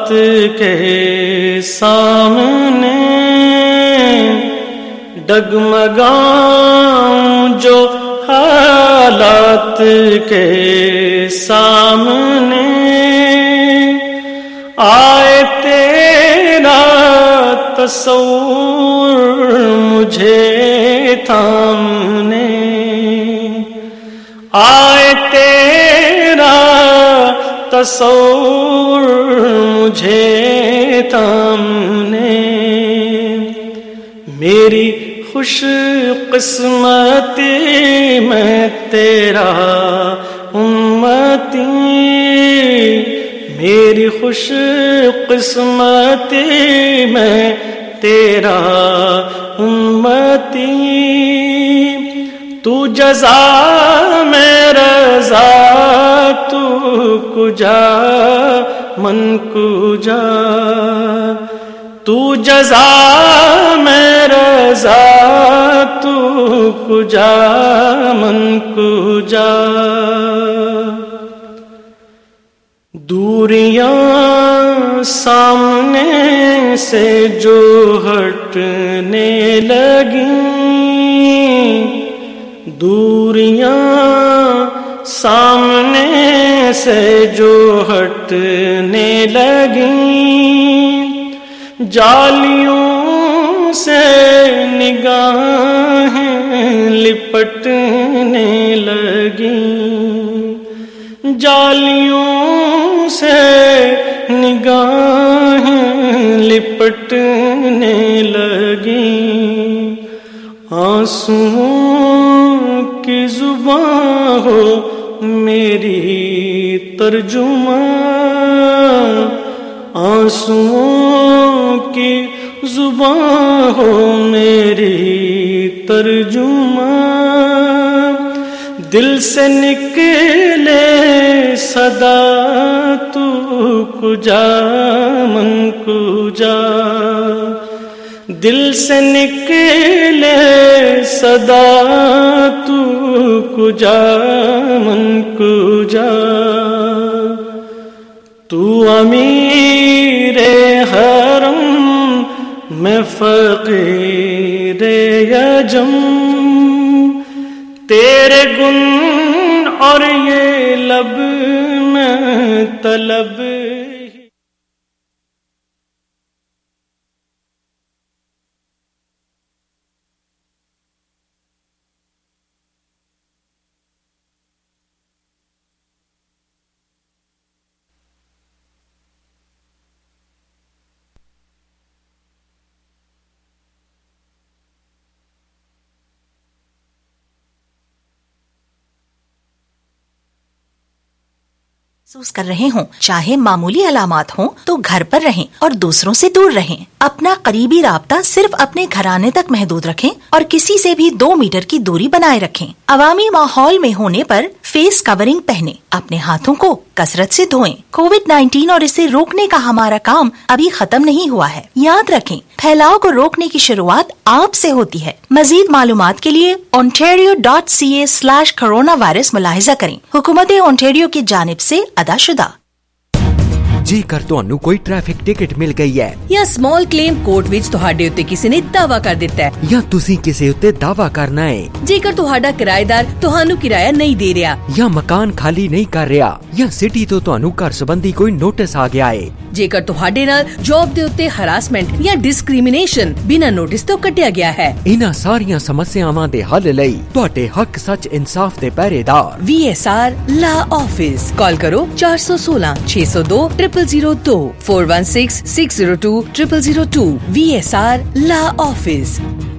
के सामने डगमगाऊं जो हालात के सामने, आए तेरा तस्वुर मुझे थामने, आए तेरा तस्वुर मुझे थामने। मेरी खुश किस्मती मैं तेरा उम्मती, मेरी खुश किस्मती मैं तेरा उम्मती। तू जज़ा में रज़ा, तू कुजा मन कुजा, तू जज़ा में रज़ा, तू कुजा मन कुजा। दूरियां सामने से जो हटने लगी, दूरियां सामने से जो हटने लगी, जालियों से निगाहें लिपटने लगी, जालियों से निगाहें लिपटने लगी। आंसुओं की जुबां हो मेरी तर्जुमान, आंसुओं की जुबां हो मेरी तर्जुमान। दिल से निकले सदा तू कुजा मन कुजा, दिल से निकले सदा तू कुजा मन कुजा। तू अमीरे हरम मैं फ़क़ीरे यजम, तेरे गुन और ये लब में तलब। महसूस कर रहे हों, चाहे मामूली अलामात हों तो घर पर रहें और दूसरों से दूर रहें। अपना करीबी राब्ता सिर्फ अपने घराने तक महदूद रखें और किसी से भी 2 मीटर की दूरी बनाए रखें। अवामी माहौल में होने पर फेस कवरिंग पहने, अपने हाथों को कसरत से धोएं। कोविड-19 और इसे रोकने का हमारा काम अभी खत्म नहीं हुआ है। याद रखें, फैलाव को रोकने की शुरुआत आप से होती है। मजीद मालूमात के लिए ontario.ca/coronavirus मुलाहिजा करें। हुकूमत ओंटारियो की जानिब से अदाशुदा। जेकर ਤੁਹਾਨੂੰ ਕੋਈ ਟ੍ਰੈਫਿਕ ਟਿਕਟ ਮਿਲ ਗਈ ਹੈ ਜਾਂ ਸਮਾਲ ਕਲੇਮ ਕੋਰਟ ਵਿੱਚ ਤੁਹਾਡੇ ਉੱਤੇ ਕਿਸੇ ਨੇ ਦਾਅਵਾ ਕਰ ਦਿੱਤਾ ਹੈ ਜਾਂ ਤੁਸੀਂ ਕਿਸੇ ਉੱਤੇ ਦਾਅਵਾ ਕਰਨਾ ਹੈ, ਜੇਕਰ ਤੁਹਾਡਾ ਕਿਰਾਏਦਾਰ ਤੁਹਾਨੂੰ ਕਿਰਾਇਆ ਨਹੀਂ ਦੇ ਰਿਹਾ ਜਾਂ ਮਕਾਨ ਖਾਲੀ ਨਹੀਂ ਕਰ ਰਿਹਾ ਜਾਂ ਸਿਟੀ ਤੋਂ ਤੁਹਾਨੂੰ ਘਰ ਸੰਬੰਧੀ ਕੋਈ ਨੋਟਿਸ ਆ ਗਿਆ ਹੈ, ਜੇਕਰ ਤੁਹਾਡੇ ਨਾਲ ਜੌਬ ਦੇ ਉੱਤੇ ਹਰਾਸਮੈਂਟ ਜਾਂ ਡਿਸਕ੍ਰਿਮੀਨੇਸ਼ਨ ਬਿਨਾਂ ਨੋਟਿਸ ਤੋਂ ਕੱਟਿਆ ਗਿਆ ਹੈ, ਇਹਨਾਂ ਸਾਰੀਆਂ ਸਮੱਸਿਆਵਾਂ ਦੇ ਹੱਲ ਲਈ ਤੁਹਾਡੇ ਹੱਕ ਸੱਚ ਇਨਸਾਫ ਦੇ ਪਹਿਰੇਦਾਰ VSR ਲਾ ਆਫਿਸ ਕਾਲ ਕਰੋ 416 602 0002 416 602 0002 VSR ला ऑफिस।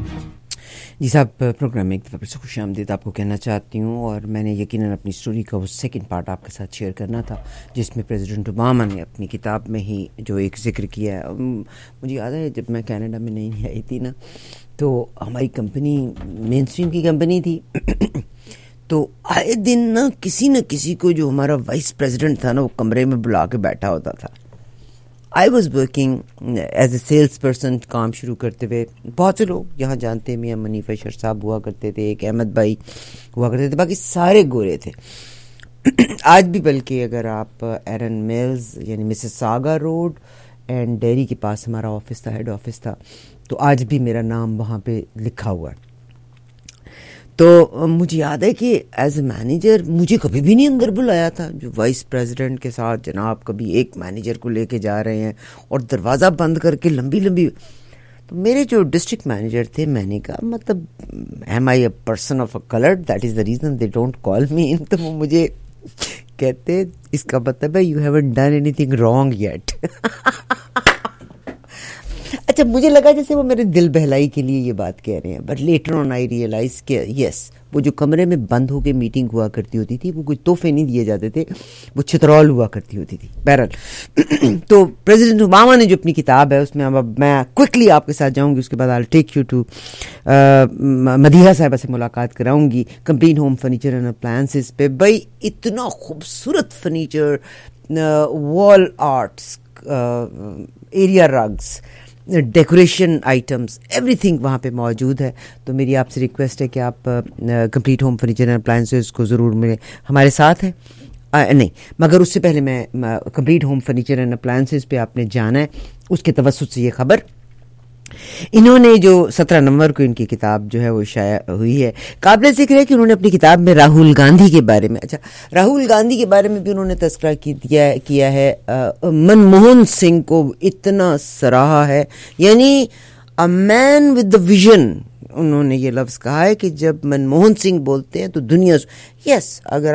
जी साहब, प्रोग्राम में एक दफ़ा फिर से खुश आमदीद आपको कहना चाहती हूँ और मैंने यकीनन अपनी स्टोरी का वो सेकंड पार्ट आपके साथ शेयर करना था जिसमें प्रेसिडेंट ओबामा ने अपनी किताब में ही जो एक जिक्र किया है। मुझे याद है जब मैं कनाडा में नहीं आई थी ना, तो हमारी कंपनी मेन स्ट्रीम की कंपनी थी तो आए दिन ना किसी को जो हमारा वाइस प्रेसिडेंट था ना, वो कमरे में बुला के बैठा होता था। I was working as a salesperson, काम शुरू करते हुए बहुत से लोग यहाँ जानते हैं, मियाँ मनीफ अशर साहब हुआ करते थे, एक अहमद भाई हुआ करते थे, बाकी सारे गोरे थे। आज भी बल्कि अगर आप एरन मिल्स यानी मिसिसागा रोड एंड डेयरी के पास हमारा ऑफिस था, हेड ऑफिस था, तो आज भी मेरा नाम वहाँ पे लिखा हुआ है। तो मुझे याद है कि एज ए मैनेजर मुझे कभी भी नहीं अंदर बुलाया था। जो वाइस प्रेसिडेंट के साथ जनाब कभी एक मैनेजर को लेके जा रहे हैं और दरवाज़ा बंद करके लंबी लंबी, तो मेरे जो डिस्ट्रिक्ट मैनेजर थे, मैंने कहा मतलब am I a person of a colour, that is the reason they don't call me in. तो वो मुझे कहते इसका मतलब है you haven't done anything wrong yet. अच्छा, मुझे लगा जैसे वो मेरे दिल बहलाई के लिए ये बात कह रहे हैं, but later on I realise कि यस, वो जो कमरे में बंद होकर मीटिंग हुआ करती होती थी, वो कोई तोहफे नहीं दिए जाते थे, वो छितरौल हुआ करती होती थी। बहरहाल तो प्रेसिडेंट ओबामा ने जो अपनी किताब है उसमें, अब मैं क्विकली आपके साथ जाऊंगी, उसके बाद I take you to Madiha Sahiba से मुलाकात कराऊंगी, complete home furniture and appliances पे। भाई इतना खूबसूरत furniture, wall arts, area rugs, decoration items, everything वहाँ पे मौजूद है। तो मेरी आपसे रिक्वेस्ट है कि आप complete home furniture and appliances को ज़रूर मिले, हमारे साथ हैं। नहीं, मगर उससे पहले मैं complete home furniture and appliances पे आपने जाना है, उसके तवस्सुत से ये खबर, इन्होंने जो 17 नवंबर को इनकी किताब जो है वो शाया हुई है। काबिल जिक्र है कि उन्होंने अपनी किताब में राहुल गांधी के बारे में, अच्छा राहुल गांधी के बारे में भी उन्होंने तस्करा किया है। मनमोहन सिंह को इतना सराहा है, यानी a man with the vision. उन्होंने ये लफ्ज़ कहा है कि जब मनमोहन सिंह बोलते हैं तो दुनिया, यस, अगर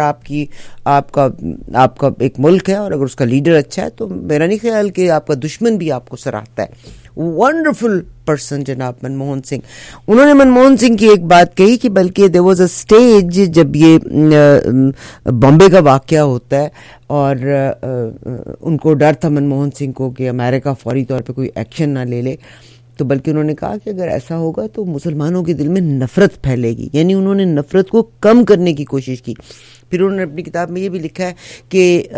आपका एक मुल्क है और अगर उसका लीडर अच्छा है तो मेरा नहीं ख्याल कि आपका दुश्मन भी आपको सराहता है। वंडरफुल पर्सन जनाब मनमोहन सिंह। उन्होंने मनमोहन सिंह की एक बात कही कि बल्कि देयर वाज अ स्टेज जब ये बॉम्बे का वाक़या होता है और उनको डर था मनमोहन सिंह को कि अमेरिका फौरी तौर पे कोई एक्शन ना ले ले, तो बल्कि उन्होंने कहा कि अगर ऐसा होगा तो मुसलमानों के दिल में नफ़रत फैलेगी, यानी उन्होंने नफ़रत को कम करने की कोशिश की। फिर उन्होंने अपनी किताब में ये भी लिखा है कि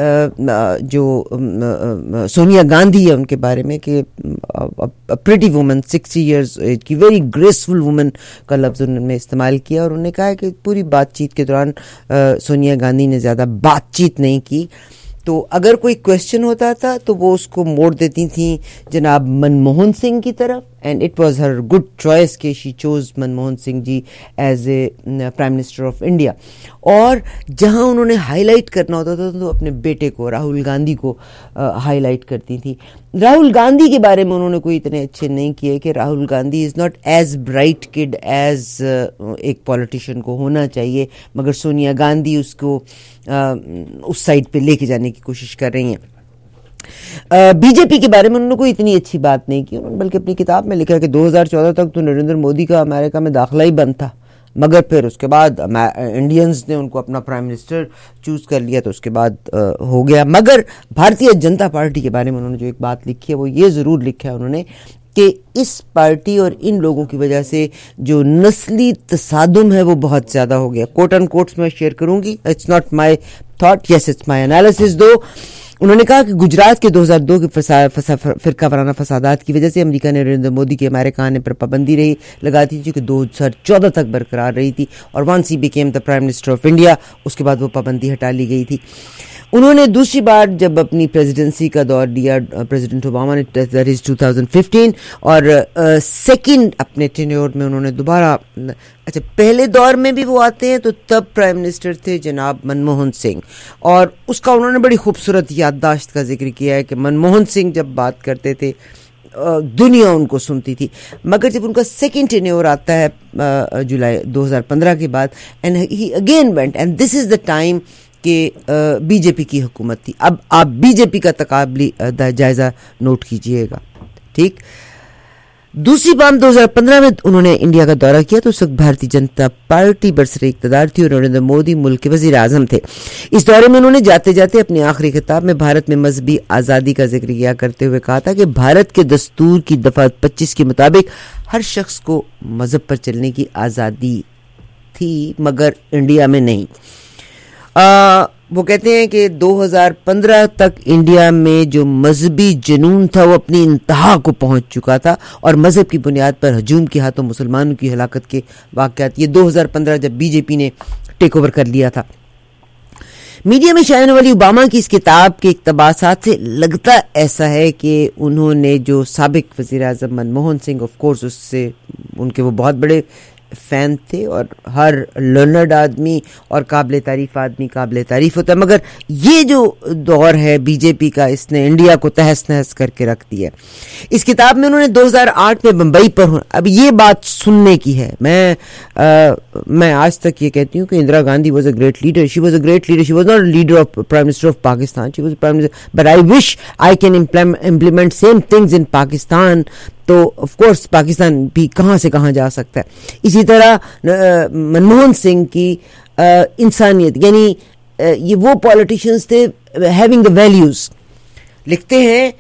जो सोनिया गांधी है उनके बारे में कि प्रिटी वुमन 60 इयर्स एज की, वेरी ग्रेसफुल वुमन का लफ्ज़ उन्होंने इस्तेमाल किया। और उन्होंने कहा है कि पूरी बातचीत के दौरान सोनिया गांधी ने ज़्यादा बातचीत नहीं की, तो अगर कोई क्वेश्चन होता था तो वो उसको मोड़ देती थी जनाब मनमोहन सिंह की तरफ, and it was her good choice कि she chose Manmohan Singh ji as a prime minister of India. और जहां उन्होंने हाईलाइट करना होता था तो अपने बेटे को, राहुल गांधी को हाईलाइट करती थी। राहुल गांधी के बारे में उन्होंने कोई इतने अच्छे नहीं किए कि Rahul Gandhi is not as bright kid as एक पॉलिटिशियन को होना चाहिए, मगर सोनिया गांधी उसको उस साइड पे लेके जाने की कोशिश कर रही हैं। बीजेपी के बारे में उन्होंने कोई इतनी अच्छी बात नहीं की, उन्होंने बल्कि अपनी किताब में लिखा कि 2014 तक तो नरेंद्र मोदी का अमेरिका में दाखिला ही बंद था, मगर फिर उसके बाद इंडियंस ने उनको अपना प्राइम मिनिस्टर चूज कर लिया, तो उसके बाद हो गया। मगर भारतीय जनता पार्टी के बारे में उन्होंने जो एक बात लिखी है वो ये ज़रूर लिखा है उन्होंने कि इस पार्टी और इन लोगों की वजह से जो नस्ली तसादुम है वो बहुत ज़्यादा हो गया। कोट एंड कोट्स में शेयर करूंगी, it's not my thought, yes it's my analysis. दो उन्होंने कहा कि गुजरात के 2002 के फिरका वाराना फसादात की वजह से अमेरिका ने नरेंद्र मोदी के अमेरिका आने पर पाबंदी लगा दी, जो कि 2014 तक बरकरार रही थी, और once he became the prime minister of India उसके बाद वो पाबंदी हटा ली गई थी। उन्होंने दूसरी बार जब अपनी प्रेसिडेंसी का दौर लिया प्रेसिडेंट ओबामा ने, दैट इज 2015, और सेकंड अपने टेन्योर में उन्होंने दोबारा, अच्छा पहले दौर में भी वो आते हैं तो तब प्राइम मिनिस्टर थे जनाब मनमोहन सिंह, और उसका उन्होंने बड़ी खूबसूरत याददाश्त का जिक्र किया है कि मनमोहन सिंह जब बात करते थे दुनिया उनको सुनती थी, मगर जब उनका सेकंड टेन्योर आता है जुलाई 2015 के बाद, and he again went, and this is the time कि बीजेपी की हुकूमत थी। अब आप बीजेपी का तकाबली जायजा नोट कीजिएगा, ठीक। दूसरी बार 2015 में उन्होंने इंडिया का दौरा किया तो उस वक्त भारतीय जनता पार्टी बरसरे इक़्तिदार थी और नरेंद्र मोदी मुल्क के वज़ीर आज़म थे। इस दौरे में उन्होंने जाते जाते अपने आखिरी खिताब में भारत में मजहबी आज़ादी का जिक्र किया करते हुए कहा था कि भारत के दस्तूर की दफ़ा 25 के मुताबिक हर शख्स को मजहब पर चलने की आज़ादी थी, मगर इंडिया में नहीं। वो कहते हैं कि 2015 तक इंडिया में जो मजहबी जुनून था वो अपनी इंतहा को पहुंच चुका था और मजहब की बुनियाद पर हजूम के हाथों मुसलमानों की हलाकत के वाक़यात, ये 2015 जब बीजेपी ने टेक ओवर कर लिया था। मीडिया में शायद वाली ओबामा की इस किताब के इक़्तिबासात से लगता ऐसा है कि उन्होंने जो साबिक वज़ीर आज़म मनमोहन सिंह, ऑफ कोर्स उससे उनके वो बहुत बड़े फ़ैन थे और हर लर्नर्ड आदमी और काबिल तारीफ़ आदमी काबिल तारीफ़ होता है, मगर ये जो दौर है बीजेपी का, इसने इंडिया को तहस नहस करके रख दिया। इस किताब में उन्होंने 2008 में बम्बई पर, अब ये बात सुनने की है, मैं आज तक ये कहती हूँ कि Indira Gandhi was a great leader, she was a great leader, she was not leader of prime minister of Pakistan, she was prime minister, but I wish I can implement same things in Pakistan. तो ऑफ कोर्स पाकिस्तान भी कहाँ से कहाँ जा सकता है। इसी तरह मनमोहन सिंह की इंसानियत, यानी ये वो पॉलिटिशियंस थे हैविंग द वैल्यूज, लिखते हैं।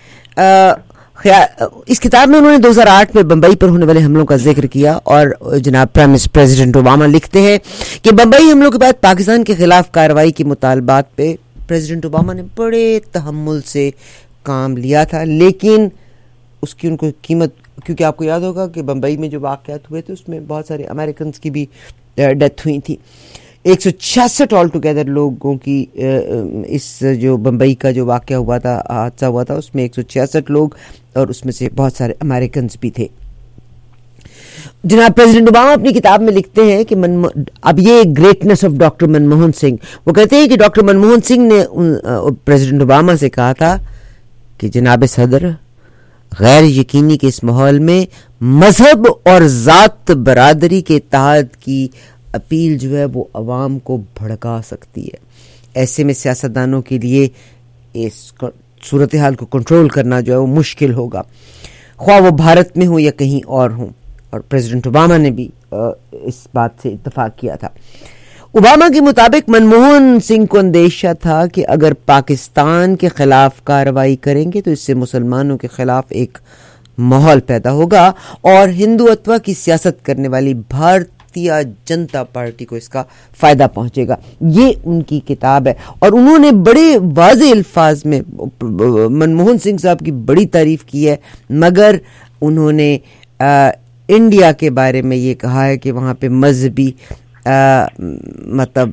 इस किताब में उन्होंने 2008 में बंबई पर होने वाले हमलों का जिक्र किया और जनाब प्रेसिडेंट ओबामा लिखते हैं कि बंबई हमलों के बाद पाकिस्तान के खिलाफ कार्रवाई की मुतालबात पे प्रेसिडेंट ओबामा ने बड़े तहम्मुल से काम लिया था, लेकिन उसकी उनको कीमत, क्योंकि आपको याद होगा कि बंबई में जो वाक़यात हुए थे उसमें बहुत सारे अमेरिकन की भी डेथ हुई थी। 166 ऑल टुगेदर लोगों की इस जो बंबई का जो वाक़या हुआ था, हादसा हुआ था, उसमें 166 लोग और उसमें से बहुत सारे अमेरिकन भी थे। जनाब प्रेसिडेंट ओबामा अपनी किताब में लिखते हैं कि अब ये greatness of doctor Manmohan Singh, वो कहते हैं कि डॉक्टर मनमोहन सिंह ने प्रेसिडेंट ओबामा से कहा था कि जनाब सदर, गैर यकीनी के इस माहौल में मजहब और ज़ात बरादरी के इत्तेहाद की अपील जो है वो अवाम को भड़का सकती है। ऐसे में सियासतदानों के लिए इस सूरत हाल को कंट्रोल करना जो है वो मुश्किल होगा, ख्वाह वो भारत में हो या कहीं और हो। और प्रेसिडेंट ओबामा ने भी इस बात से इत्तफाक किया था। ओबामा के मुताबिक मनमोहन सिंह को अंदेशा था कि अगर पाकिस्तान के खिलाफ कार्रवाई करेंगे तो इससे मुसलमानों के खिलाफ एक माहौल पैदा होगा और हिंदुत्व की सियासत करने वाली भारतीय जनता पार्टी को इसका फायदा पहुंचेगा। ये उनकी किताब है और उन्होंने बड़े वाज़े अल्फाज में मनमोहन सिंह साहब की बड़ी तारीफ की है, मगर उन्होंने इंडिया के बारे में ये कहा है कि वहाँ पे मजहबी मतलब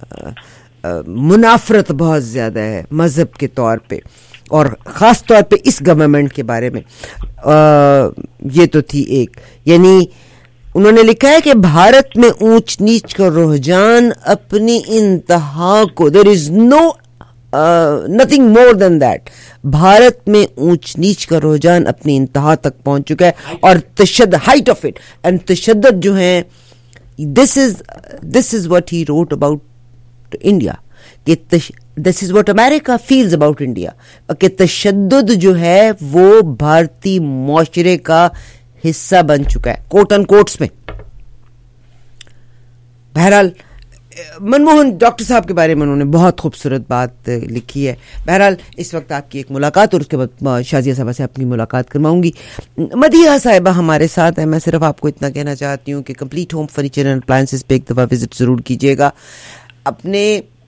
मुनाफरत बहुत ज़्यादा है मज़हब के तौर पे, और ख़ास तौर पे इस गवर्नमेंट के बारे में। ये तो थी एक, यानी उन्होंने लिखा है कि भारत में ऊंच नीच का रुझान अपनी इंतहा को, there is no nothing more than that, Bharat में ऊंच नीच का रुझान अपनी इंतहा तक पहुंच चुका है और तशद्दुद, हाइट ऑफ इट एंड तशद्दुद जो है, this is what he wrote about India, कि this is what America feels about India, कि तशद्दुद जो है वो भारतीय माशरे का हिस्सा बन चुका है, कोट एंड कोट्स में। बहरहाल मनमोहन डॉक्टर साहब के बारे में उन्होंने बहुत खूबसूरत बात लिखी है। बहरहाल इस वक्त आपकी एक मुलाकात और उसके बाद शाजिया साहबा से अपनी मुलाकात करवाऊंगी। मदीहा साहिबा हमारे साथ है। मैं सिर्फ आपको इतना कहना चाहती हूँ कि complete home furniture and appliances पे एक दफ़ा विजिट ज़रूर कीजिएगा। अपने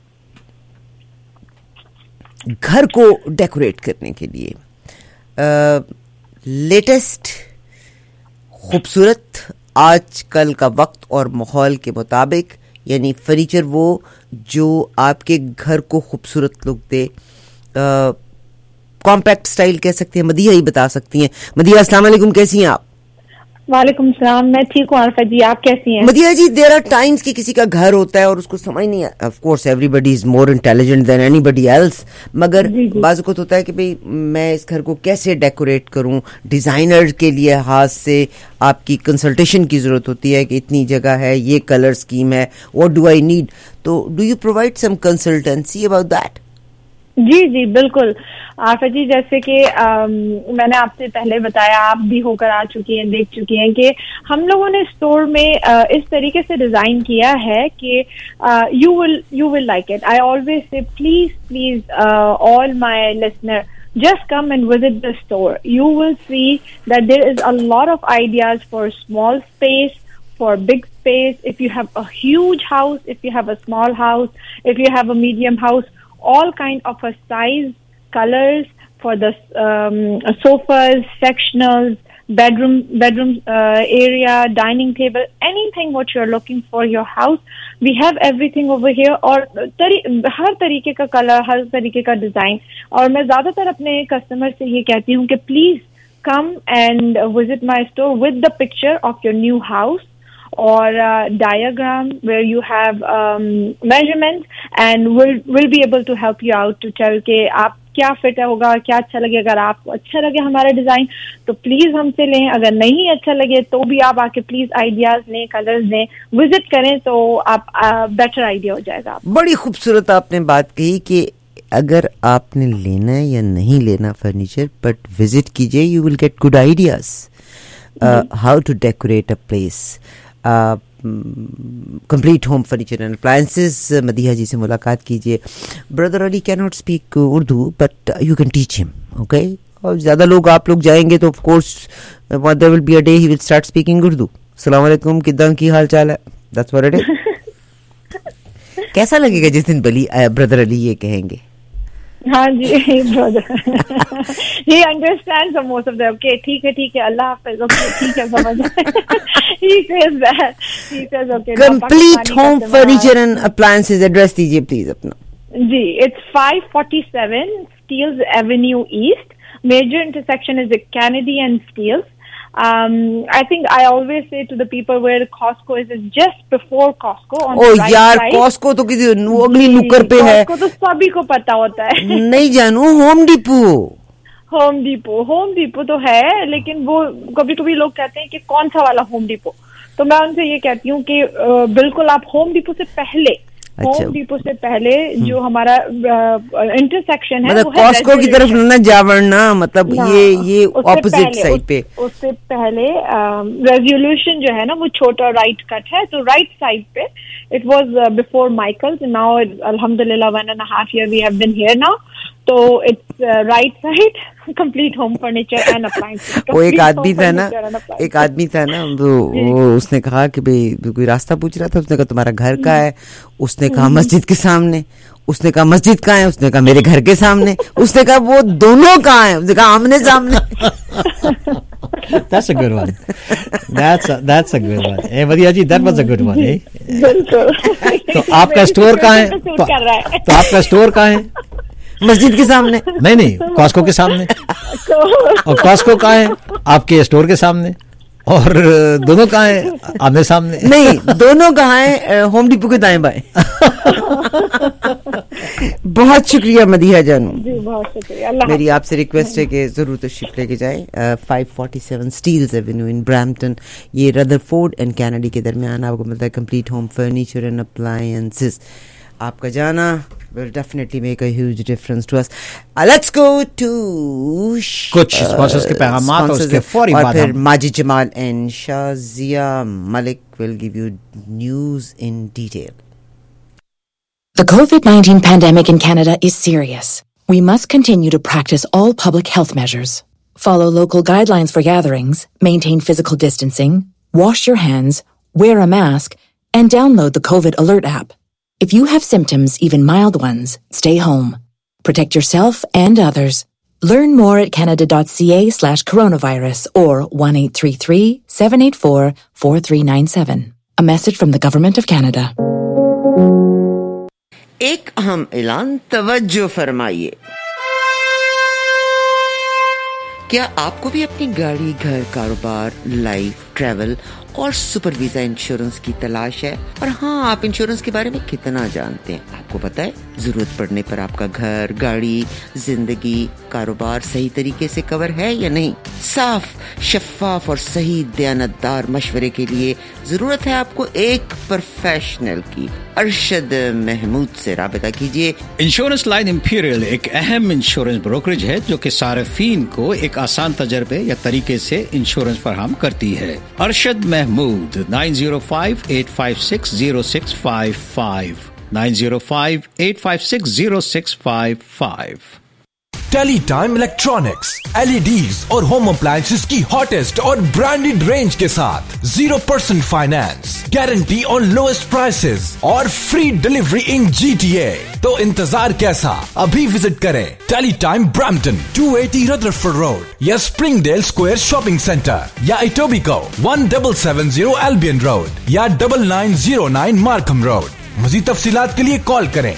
घर को डेकोरेट करने के लिए लेटेस्ट खूबसूरत आजकल का वक्त और माहौल के मुताबिक, यानी फर्नीचर वो जो आपके घर को खूबसूरत लुक दे, कॉम्पैक्ट स्टाइल कह सकते हैं, मदीहा ही बता सकती हैं। मदीहा अस्सलाम वालेकुम, कैसी हैं आप? वालेकुम सलाम, मैं ठीक हूँ आरफा जी, आप कैसी हैं? Madiha ji, there are times कि किसी का घर होता है और उसको समझ नहीं, of course everybody is more intelligent than anybody else, मगर बाज़ वक़्त होता है कि भाई मैं इस घर को कैसे डेकोरेट करूं। डिज़ाइनर के लिए हाथ से आपकी कंसल्टेशन की ज़रूरत होती है कि इतनी जगह है, ये कलर स्कीम है, व्हाट डू आई नीड, तो do you provide some consultancy about that? जी जी बिल्कुल आफा जी, जैसे कि मैंने आपसे पहले बताया, आप भी होकर आ चुकी हैं, देख चुकी हैं कि हम लोगों ने स्टोर में इस तरीके से डिजाइन किया है कि you will like it. I always say please all my listener, just come and visit the store. You will see that there is a lot of ideas for small space, for big space. If you have a huge house, if you have a small house, if you have a medium house, all kind of a size, colors for the sofas, sectionals, bedroom area, dining table, anything what you're looking for your house, we have everything over here. और हर तरीके का colour, हर तरीके का design. और मैं ज्यादातर अपने customer से ये कहती हूँ कि please come and visit my store with the picture of your new house or diagram where you have measurements, and we'll be able to help you out to tell के आप क्या फिट होगा, क्या अच्छा लगे. अगर आपको अच्छा लगे हमारा डिजाइन तो प्लीज हमसे लें, अगर नहीं अच्छा लगे तो भी आप आके प्लीज आइडियाज लें, कलर्स दें, विजिट करें तो आप बेटर आइडिया हो जाएगा. बड़ी खूबसूरत आपने बात कही कि अगर आपने लेना है या नहीं लेना फर्नीचर, बट विजिट कीजिए, you will get good ideas how to decorate a place. Complete home furniture and appliances. Madiha ji से मुलाकात कीजिए. Brother Ali can not speak Urdu but you can teach him, okay. और ज़्यादा लोग आप लोग जाएंगे तो of course there will be a day he will start speaking Urdu. अस्सलाम वालेकुम, किदां की हाल चाल है, दैट्स व्हाट इट इज. कैसा लगेगा जिस दिन ब्रदर अली ये कहेंगे? हाँ जी brother, he understands most of them. Okay, ठीक है, अल्लाह हाफ़िज़. Okay, ठीक है, समझ. He says that. He says okay. Complete home furniture and appliances. Address दीजिए प्लीज अपना. जी, it's 547 Steeles Avenue East. Major intersection is the Kennedy and Steeles. I think I always say to the people where Costco is just before Costco on the right यार side. Costco तो किसी अगली नुक्कड़ पे है. Costco तो सभी को पता होता है. नहीं जानू. होम डिपो तो है, लेकिन वो कभी कभी लोग कहते हैं कि कौन सा वाला होम डिपो. तो मैं उनसे ये कहती हूँ कि बिल्कुल आप होम डिपो से पहले, होम डिपो से पहले जो हमारा इंटरसेक्शन है, मतलब कॉस्को की तरफ न जावड़ना, मतलब ये ऑपोजिट साइड पे. उससे पहले रेजोल्यूशन जो है ना वो छोटा राइट कट है, तो राइट साइड पे it was before Michaels. Now अल्हम्दुलिल्लाह 1.5 year we have been here now. तो it's right side, complete home furniture and appliances. वो एक आदमी था ना वो उसने कहा कि भाई कोई रास्ता पूछ रहा था, उसने कहा तुम्हारा घर कहाँ है, उसने कहा मस्जिद के सामने. उसने कहा मस्जिद कहाँ है, उसने कहा मेरे घर के सामने. उसने कहा वो दोनों कहाँ है, उसने कहा आमने सामने. That's a good one. That's a good one. Hey, मदिया ji, that was a good one. बिल्कुल. तो आपका स्टोर कहाँ है? तो आपका स्टोर कहाँ है? मस्जिद के सामने. नहीं, कॉस्को के सामने. और कॉस्को कहाँ है? आपके स्टोर के सामने. और दोनों कहाँ है? आमने सामने. नहीं, दोनों कहाँ है? होम डिपो के दाएं बाएं. बहुत शुक्रिया मदीहा जानू जी, बहुत शुक्रिया. मेरी आपसे रिक्वेस्ट है कि जरूर तशरीफ लेके जाएं. 547 स्टील्स एवेन्यू इन ब्रैम्पटन. ये रदरफोर्ड एंड कैनेडी के दरमियान आपको मिलता है complete home furniture and appliances. आपका जाना will definitely make a huge difference to us. Let's go to कुछ स्पॉन्सर्स के पैगामात और उसके फौरी बाद फिर Majid Jamal and Shazia Malik will give you news in detail. The COVID-19 pandemic in Canada is serious. We must continue to practice all public health measures. Follow local guidelines for gatherings, maintain physical distancing, wash your hands, wear a mask, and download the COVID Alert app. If you have symptoms, even mild ones, stay home. Protect yourself and others. Learn more at canada.ca/coronavirus or 1-833-784-4397. A message from the Government of Canada. एक अहम ऐलान तवज्जो फरमाइए. क्या आपको भी अपनी गाड़ी, घर, कारोबार, लाइफ, ट्रैवल और सुपर वीजा इंश्योरेंस की तलाश है? और हाँ, आप इंश्योरेंस के बारे में कितना जानते हैं? आपको पता है जरूरत पड़ने पर आपका घर, गाड़ी, जिंदगी, कारोबार सही तरीके से कवर है या नहीं? साफ, शफाफ और सही दयानतदार मशवरे के लिए जरूरत है आपको एक प्रोफेशनल की. अरशद महमूद से राबिता कीजिए. इंश्योरेंस लाइन इंपीरियल एक अहम इंश्योरेंस ब्रोकरेज है जो कि सार्फिन को एक आसान तजर्बे या तरीके से इंश्योरेंस फराहम करती है. Arshad Mahmood 905-856-0655 905-856-0655. Teletime electronics, LEDs और होम अप्लायंसेस की हॉटेस्ट और ब्रांडेड रेंज के साथ 0% finance, guarantee on lowest prices और फ्री डिलीवरी इन GTA। तो इंतजार कैसा, अभी विजिट करें टेलीटाइम ब्रैम्पटन 280 रदरफोर्ड रोड या स्प्रिंगडेल स्क्वायर शॉपिंग सेंटर या इटोबिको 1770 एल्बियन रोड या 9909 मार्कम रोड। मज़ीद तफसीलात के लिए कॉल करें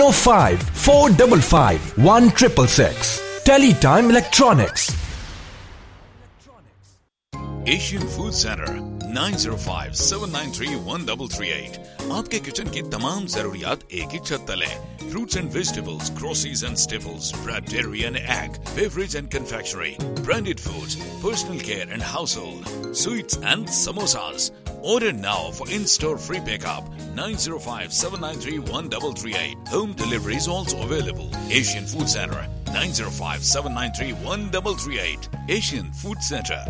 905-455-1666। Teletime electronics. Asian food centre 9057931338। आपके किचन की तमाम जरूरियात एक ही छत तले। Fruits and vegetables, groceries and staples, bread, dairy and egg, beverage and confectionery, branded foods, personal care and household, sweets and samosas. Order now for in-store free pickup 905-793-1338. Home delivery is also available. Asian Food Center 905-793-1338. Asian Food Center.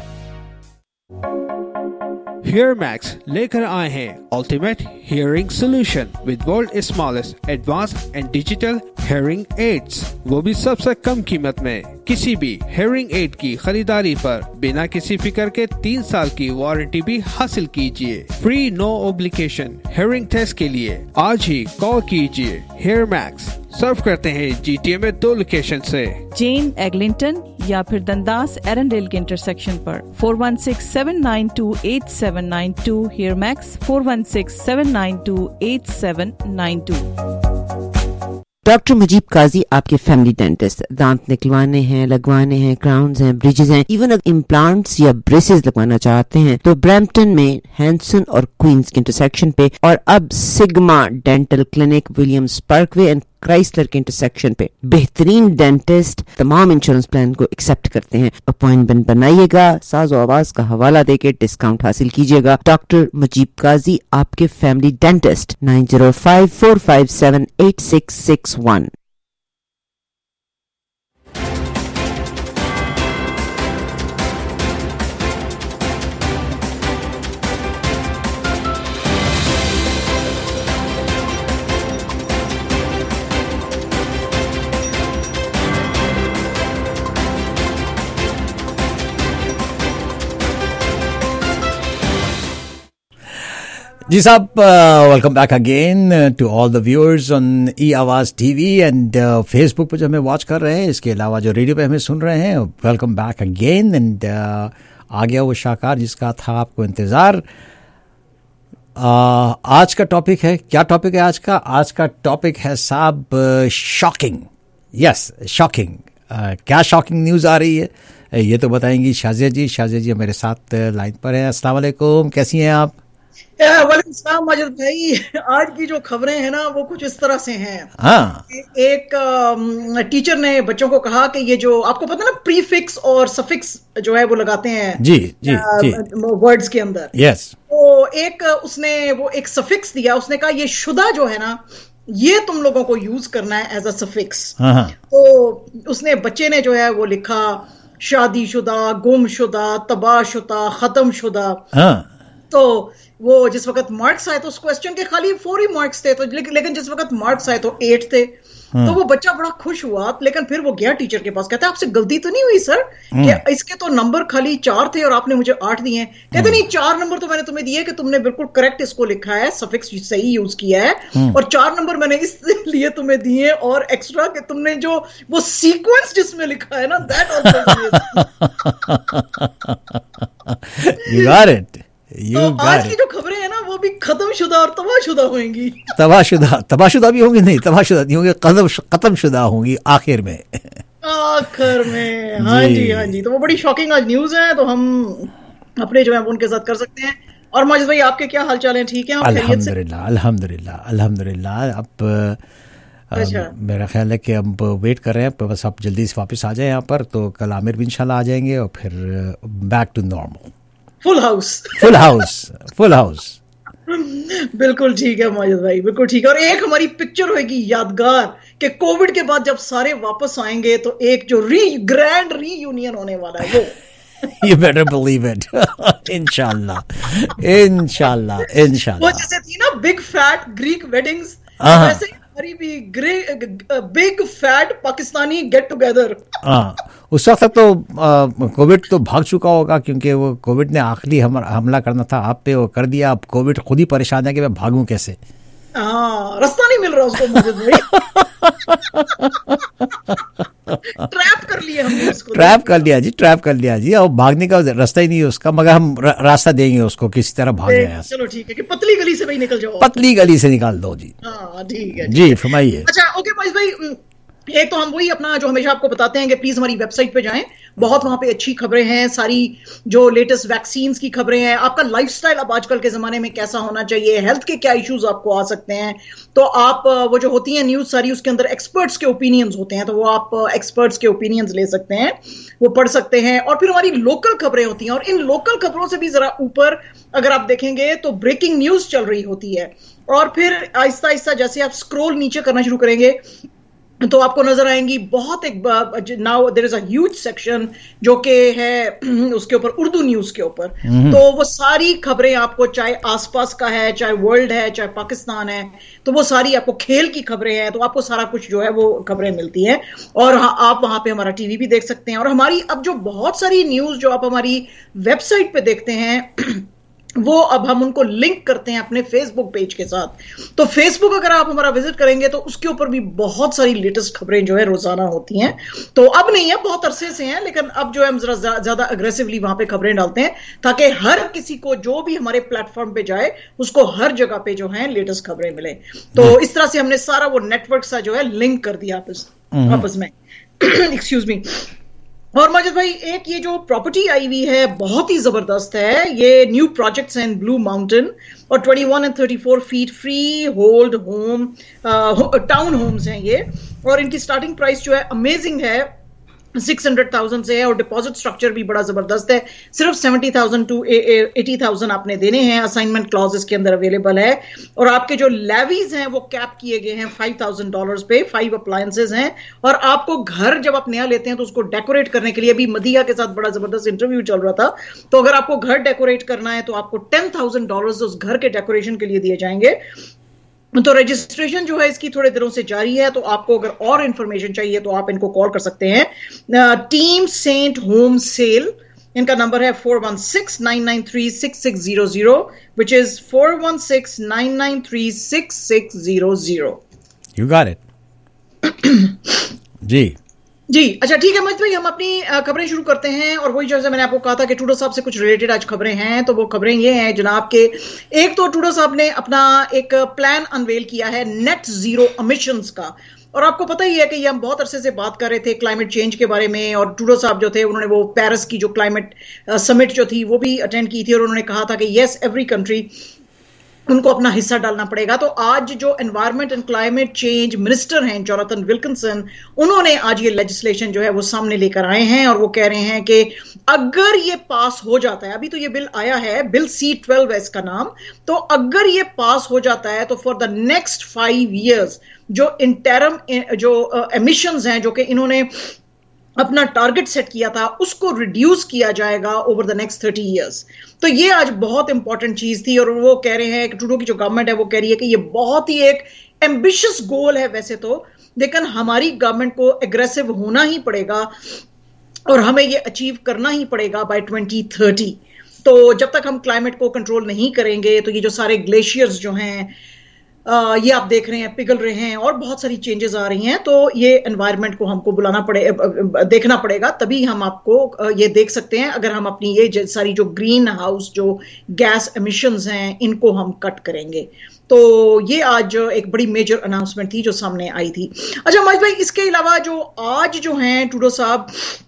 HearMax लेकर आए हैं ultimate hearing solution with world smallest advance and digital hearing aids, वो भी सबसे कम कीमत में। किसी भी हियरिंग एड की खरीदारी पर बिना किसी फिक्र के 3 साल की वारंटी भी हासिल कीजिए। Free no obligation hearing test के लिए आज ही कॉल कीजिए। HearMax सर्व करते हैं GTA में 2 लोकेशन से, जेन एग्लिंटन या फिर दंदास एरंडेल के इंटरसेक्शन पर। 416-792-8792 HearMax 416-792-8792। डॉक्टर मुजीब काजी आपके फैमिली डेंटिस्ट। दांत निकलवाने हैं, लगवाने हैं, क्राउन्स हैं, ब्रिजेस हैं, इवन अगर इम्प्लांट्स या ब्रेसेस लगवाना चाहते हैं तो ब्रैम्पटन में हैंसन और क्वींस के इंटरसेक्शन पे, और अब Sigma dental clinic Williams parkway and Chrysler के इंटरसेक्शन पे बेहतरीन डेंटिस्ट तमाम इंश्योरेंस प्लान को एक्सेप्ट करते हैं। अपॉइंटमेंट बनाइएगा, साज़ो आवाज का हवाला देके डिस्काउंट हासिल कीजिएगा। डॉक्टर मुजीब काजी आपके फैमिली डेंटिस्ट 905-457-8661। जी साहब, welcome back again to all the viewers on E-आवाज़ TV एंड फेसबुक पर जो हमें वॉच कर रहे हैं, इसके अलावा जो रेडियो पे हमें सुन रहे हैं, वेलकम बैक अगेन। एंड आ गया वो शाकार जिसका था आपको इंतज़ार। आज का टॉपिक है, क्या टॉपिक है आज का? आज का टॉपिक है साहब शॉकिंग। Yes, shocking. क्या शॉकिंग न्यूज़ आ रही है ये तो बताएंगी शाजिया जी। शाजिया जी मेरे साथ लाइन पर हैं। अस्सलाम वालेकुम, कैसी हैं आप? वालेकुम सलाम माजिद भाई। आज की जो खबरें हैं ना वो कुछ इस तरह से हैं। हाँ। एक टीचर ने बच्चों को कहा कि ये जो आपको पता है ना प्रीफिक्स और सफिक्स जो है वो लगाते हैं जी जी जी वर्ड्स के अंदर। यस। तो एक उसने वो एक सफिक्स दिया, उसने कहा ये शुदा जो है ना ये तुम लोगों को यूज करना है एज अ सफिक्स। तो उसने बच्चे ने जो है वो लिखा शादीशुदा, गुमशुदा, तबाहशुदा, खत्मशुदा। तो वो जिस वक्त मार्क्स आए तो उस क्वेश्चन के खाली 4 ही मार्क्स थे, तो लेकिन जिस वक्त मार्क्स आए तो 8 थे। तो वो बच्चा बड़ा खुश हुआ, लेकिन फिर वो गया टीचर के पास, कहता है आपसे गलती तो नहीं हुई सर कि इसके तो नंबर खाली 4 थे और आपने मुझे 8 दिए हैं? कहते नहीं, 4 नंबर तो मैंने तुम्हें दिए कि तुमने बिल्कुल करेक्ट इसको लिखा है, सफिक्स सही यूज किया है, और 4 नंबर मैंने इसलिए तुम्हें दिए और एक्स्ट्रा कि तुमने जो वो सीक्वेंस जिसमें लिखा है ना that also. You got it. तो आज की जो खबरें हैं ना वो भी खत्मशुदा और तबाहशुदा होंगी। तबाहशुदा भी होंगी? नहीं, तबाहशुदा नहीं होंगी, खत्मशुदा होंगी आखिर में। हाँ जी हाँ जी। तो वो बड़ी शॉकिंग आज न्यूज है, तो हम अपने जो है उनके साथ कर सकते हैं। और माजिद भाई आपके क्या हाल चाल है? ठीक है? अल्हम्दुलिल्लाह अल्हम्दुलिल्लाह अल्हम्दुलिल्लाह। अब मेरा ख्याल है कि अब वेट कर रहे हैं, बस आप जल्दी से वापस आ जाए यहाँ पर, तो कल आमिर भी इंशाल्लाह आ जाएंगे और फिर back to normal. Full house. बिल्कुल ठीक है माजिद भाई, बिल्कुल ठीक है। और एक हमारी पिक्चर होगी यादगार कि कोविड के बाद जब सारे वापस आएंगे तो एक जो ग्रैंड रीयूनियन होने वाला है वो। You better believe it. इंशाल्लाह। वो जैसे थी ना बिग फैट ग्रीक वेडिंग्स, वैसे हमारी भी big fat Pakistani get together. हाँ, उस वक्त तो कोविड तो भाग चुका होगा, क्योंकि वो कोविड ने आखिरी हमला करना था आप पे, वो कर दिया। अब कोविड खुद ही परेशान है कि मैं भागूं कैसे। हाँ, रास्ता नहीं मिल रहा उसको मुझे ट्रैप कर लिया हमने उसको। ट्रैप कर लिया जी। अब भागने का रास्ता ही नहीं है उसका, मगर हम रास्ता देंगे उसको, किसी तरह भाग जाए। चलो ठीक है कि पतली गली से भाई निकल जाओ। पतली गली से निकाल दो जी। हाँ ठीक है जी, फरमाइए। अच्छा ओके महेश भाई, एक तो हम वही अपना जो हमेशा आपको बताते हैं कि प्लीज हमारी वेबसाइट पे जाएं, बहुत वहां पे अच्छी खबरें हैं, सारी जो लेटेस्ट वैक्सीन्स की खबरें हैं, आपका लाइफस्टाइल अब आजकल के जमाने में कैसा होना चाहिए, हेल्थ के क्या इश्यूज आपको आ सकते हैं, तो आप वो जो होती है न्यूज सारी, उसके अंदर एक्सपर्ट्स के ओपिनियंस होते हैं, तो वो आप एक्सपर्ट्स के ओपिनियंस ले सकते हैं, वो पढ़ सकते हैं। और फिर हमारी लोकल खबरें होती हैं, और इन लोकल खबरों से भी जरा ऊपर अगर आप देखेंगे तो ब्रेकिंग न्यूज चल रही होती है, और फिर आहिस्ता आहिस्ता जैसे आप स्क्रॉल नीचे करना शुरू करेंगे तो आपको नजर आएंगी बहुत एक now there is a huge section जो कि है उसके ऊपर उर्दू न्यूज के ऊपर, तो वो सारी खबरें आपको, चाहे आसपास का है, चाहे वर्ल्ड है, चाहे पाकिस्तान है, तो वो सारी आपको, खेल की खबरें हैं, तो आपको सारा कुछ जो है वो खबरें मिलती हैं। और आप वहां पे हमारा टीवी भी देख सकते हैं, और हमारी अब जो बहुत सारी न्यूज जो आप हमारी वेबसाइट पे देखते हैं वो अब हम उनको लिंक करते हैं अपने फेसबुक पेज के साथ। तो फेसबुक अगर आप हमारा विजिट करेंगे तो उसके ऊपर भी बहुत सारी लेटेस्ट खबरें जो है रोजाना होती हैं। तो अब नहीं है, बहुत अरसे से हैं, लेकिन अब जो है हम जरा ज्यादा अग्रेसिवली वहां पे खबरें डालते हैं, ताकि हर किसी को जो भी हमारे प्लेटफॉर्म पे जाए उसको हर जगह पे जो है लेटेस्ट खबरें मिले। तो इस तरह से हमने सारा वो नेटवर्क सा जो है लिंक कर दिया आपस में। Excuse me. और मजिद भाई, एक ये जो प्रॉपर्टी आई हुई है बहुत ही जबरदस्त है, ये न्यू प्रोजेक्ट्स हैं ब्लू माउंटेन, और 21 and 34 feet freehold home town homes हैं ये, और इनकी स्टार्टिंग प्राइस जो है अमेजिंग है, 600,000 से है, और डिपॉजिट स्ट्रक्चर भी बड़ा जबरदस्त है, सिर्फ 70,000 to 80,000 आपने देने हैं, असाइनमेंट क्लॉज इसके अंदर अवेलेबल है, और आपके जो लेवीज हैं वो कैप किए गए हैं $5,000 पे, 5 अप्लायंसेज हैं, और आपको घर जब आप नया लेते हैं तो उसको डेकोरेट करने के लिए, अभी मदिया के साथ बड़ा जबरदस्त इंटरव्यू चल रहा था, तो अगर आपको घर डेकोरेट करना है तो आपको $10,000 उस घर के डेकोरेशन के लिए दिए जाएंगे। तो रजिस्ट्रेशन जो है इसकी थोड़े दिनों से जारी है, तो आपको अगर और इंफॉर्मेशन चाहिए तो आप इनको कॉल कर सकते हैं। टीम सेंट होम सेल, इनका नंबर है 416-993-6600, which is 416-993-6600। You got it जी। अच्छा ठीक है महेश भाई, हम अपनी खबरें शुरू करते हैं, और वही जैसे मैंने आपको कहा था कि टूडो साहब से कुछ रिलेटेड आज खबरें हैं, तो वो खबरें ये हैं जनाब के, एक तो टूडो साहब ने अपना एक प्लान अनवेल किया है नेट जीरो एमिशंस का, और आपको पता ही है कि ये हम बहुत अरसे से बात कर रहे थे क्लाइमेट चेंज के बारे में, और टूडो साहब जो थे उन्होंने वो पेरिस की जो क्लाइमेट समिट जो थी वो भी अटेंड की थी, और उन्होंने कहा था कि यस एवरी कंट्री उनको अपना हिस्सा डालना पड़ेगा। तो आज जो environment and climate change minister हैं जोनाथन विल्किंसन, उन्होंने आज ये लेजिस्लेशन जो है वो सामने लेकर आए हैं, और वो कह रहे हैं कि अगर ये पास हो जाता है, अभी तो ये बिल आया है, बिल C-12 है इसका नाम, तो अगर ये पास हो जाता है तो फॉर द नेक्स्ट 5 years जो इंटरम जो एमिशंस हैं जो कि इन्होंने अपना टारगेट सेट किया था उसको रिड्यूस किया जाएगा ओवर द नेक्स्ट 30 years। तो ये आज बहुत इंपॉर्टेंट चीज थी, और वो कह रहे हैं कि ट्रूडो की जो गवर्नमेंट है वो कह रही है कि ये बहुत ही एक एम्बिशियस गोल है वैसे तो, लेकिन हमारी गवर्नमेंट को एग्रेसिव होना ही पड़ेगा और हमें ये अचीव करना ही पड़ेगा बाय 2030। तो जब तक हम क्लाइमेट को कंट्रोल नहीं करेंगे तो ये जो सारे ग्लेशियर्स जो हैं ये आप देख रहे हैं पिघल रहे हैं, और बहुत सारी चेंजेस आ रही हैं, तो ये एनवायरनमेंट को हमको देखना पड़ेगा, तभी हम आपको ये देख सकते हैं, अगर हम अपनी ये सारी जो ग्रीन हाउस जो गैस एमिशंस हैं इनको हम कट करेंगे। तो ये आज एक बड़ी मेजर अनाउंसमेंट थी जो सामने आई थी। अच्छा महेश भाई, इसके अलावा जो आज जो हैं टूडो साहब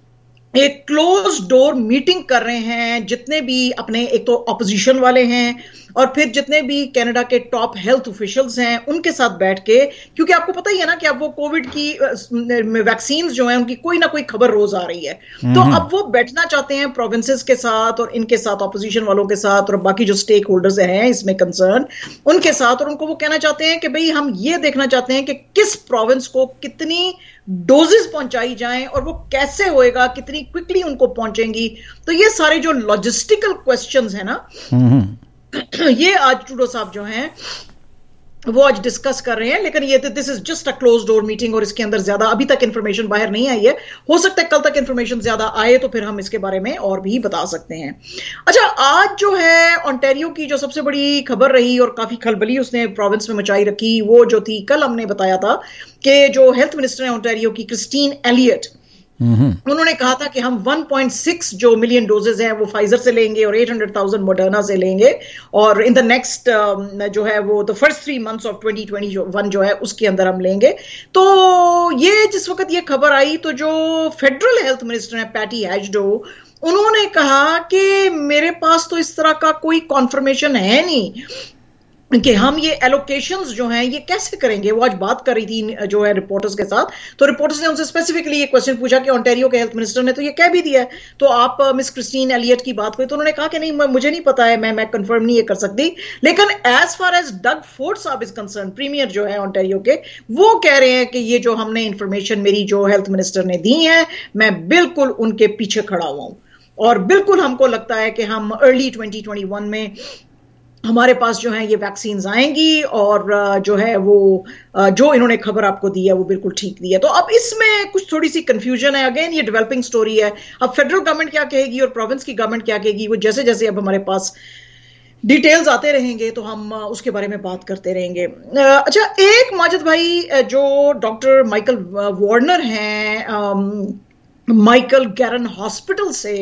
एक क्लोज डोर मीटिंग कर रहे हैं, जितने भी अपने, एक तो ऑपोजिशन वाले हैं और फिर जितने भी कनाडा के टॉप हेल्थ ऑफिशियल्स हैं उनके साथ बैठ के, क्योंकि आपको पता ही है ना कि अब वो कोविड की वैक्सीन जो है उनकी कोई ना कोई खबर रोज आ रही है, तो अब वो बैठना चाहते हैं प्रोविंसेस के साथ और इनके साथ, ऑपोजिशन वालों के साथ और बाकी जो स्टेक होल्डर्स हैं इसमें कंसर्न उनके साथ, और उनको वो कहना चाहते हैं कि भाई हम ये देखना चाहते हैं कि किस प्रोविंस को कितनी डोजेस पहुंचाई जाएं और वो कैसे होएगा, कितनी क्विकली उनको पहुंचेंगी। तो ये सारे जो लॉजिस्टिकल क्वेश्चंस है ना, ये आज ट्रूडो साहब जो हैं वो आज डिस्कस कर रहे हैं, लेकिन ये this is just a close door meeting और इसके अंदर ज्यादा अभी तक इंफॉर्मेशन बाहर नहीं आई है। हो सकता है कल तक इंफॉर्मेशन ज्यादा आए तो फिर हम इसके बारे में और भी बता सकते हैं। अच्छा, आज जो है ओंटारियो की जो सबसे बड़ी खबर रही और काफी खलबली उसने प्रोविंस में मचाई रखी, वो जो थी, कल हमने बताया था कि जो हेल्थ मिनिस्टर है ओंटारियो की, क्रिस्टीन एलियट, उन्होंने कहा था कि हम 1.6 जो मिलियन डोजेज हैं वो फाइजर से लेंगे और 800,000 मॉडर्ना से लेंगे, और इन द नेक्स्ट जो है वो द फर्स्ट 3 months ऑफ 2021 जो है उसके अंदर हम लेंगे। तो ये जिस वक्त ये खबर आई तो जो फेडरल हेल्थ मिनिस्टर है पैटी हैजडो, उन्होंने कहा कि मेरे पास तो इस तरह का कोई कॉन्फर्मेशन है नहीं कि हम ये एलोकेशंस जो हैं ये कैसे करेंगे। वो आज बात कर रही थी जो है रिपोर्टर्स के साथ, तो रिपोर्टर्स ने उनसे स्पेसिफिकली ये क्वेश्चन पूछा कि ओंटारियो के हेल्थ मिनिस्टर ने तो ये कह भी दिया है, तो आप मिस क्रिस्टीन एलियट की बात करें। तो उन्होंने कहा कि नहीं, मुझे नहीं पता है, मैं कंफर्म नहीं ये कर सकती। लेकिन as far as Doug Ford साहब इज कंसर्न, प्रीमियर जो है ओंटारियो के, वो कह रहे हैं कि ये जो हमने इंफॉर्मेशन मेरी जो हेल्थ मिनिस्टर ने दी है, मैं बिल्कुल उनके पीछे खड़ा हुआ हूं और बिल्कुल हमको लगता है कि हम अर्ली 2021 में हमारे पास जो है ये वैक्सीन आएंगी और जो है वो जो इन्होंने खबर आपको दी है वो बिल्कुल ठीक दी है। तो अब इसमें कुछ थोड़ी सी कंफ्यूजन है, अगेन ये डेवलपिंग स्टोरी है। अब फेडरल गवर्नमेंट क्या कहेगी और प्रोविंस की गवर्नमेंट क्या कहेगी, वो जैसे जैसे अब हमारे पास डिटेल्स आते रहेंगे तो हम उसके बारे में बात करते रहेंगे। अच्छा, एक माजिद भाई जो डॉक्टर माइकल वार्नर हैं माइकल गैरन हॉस्पिटल से,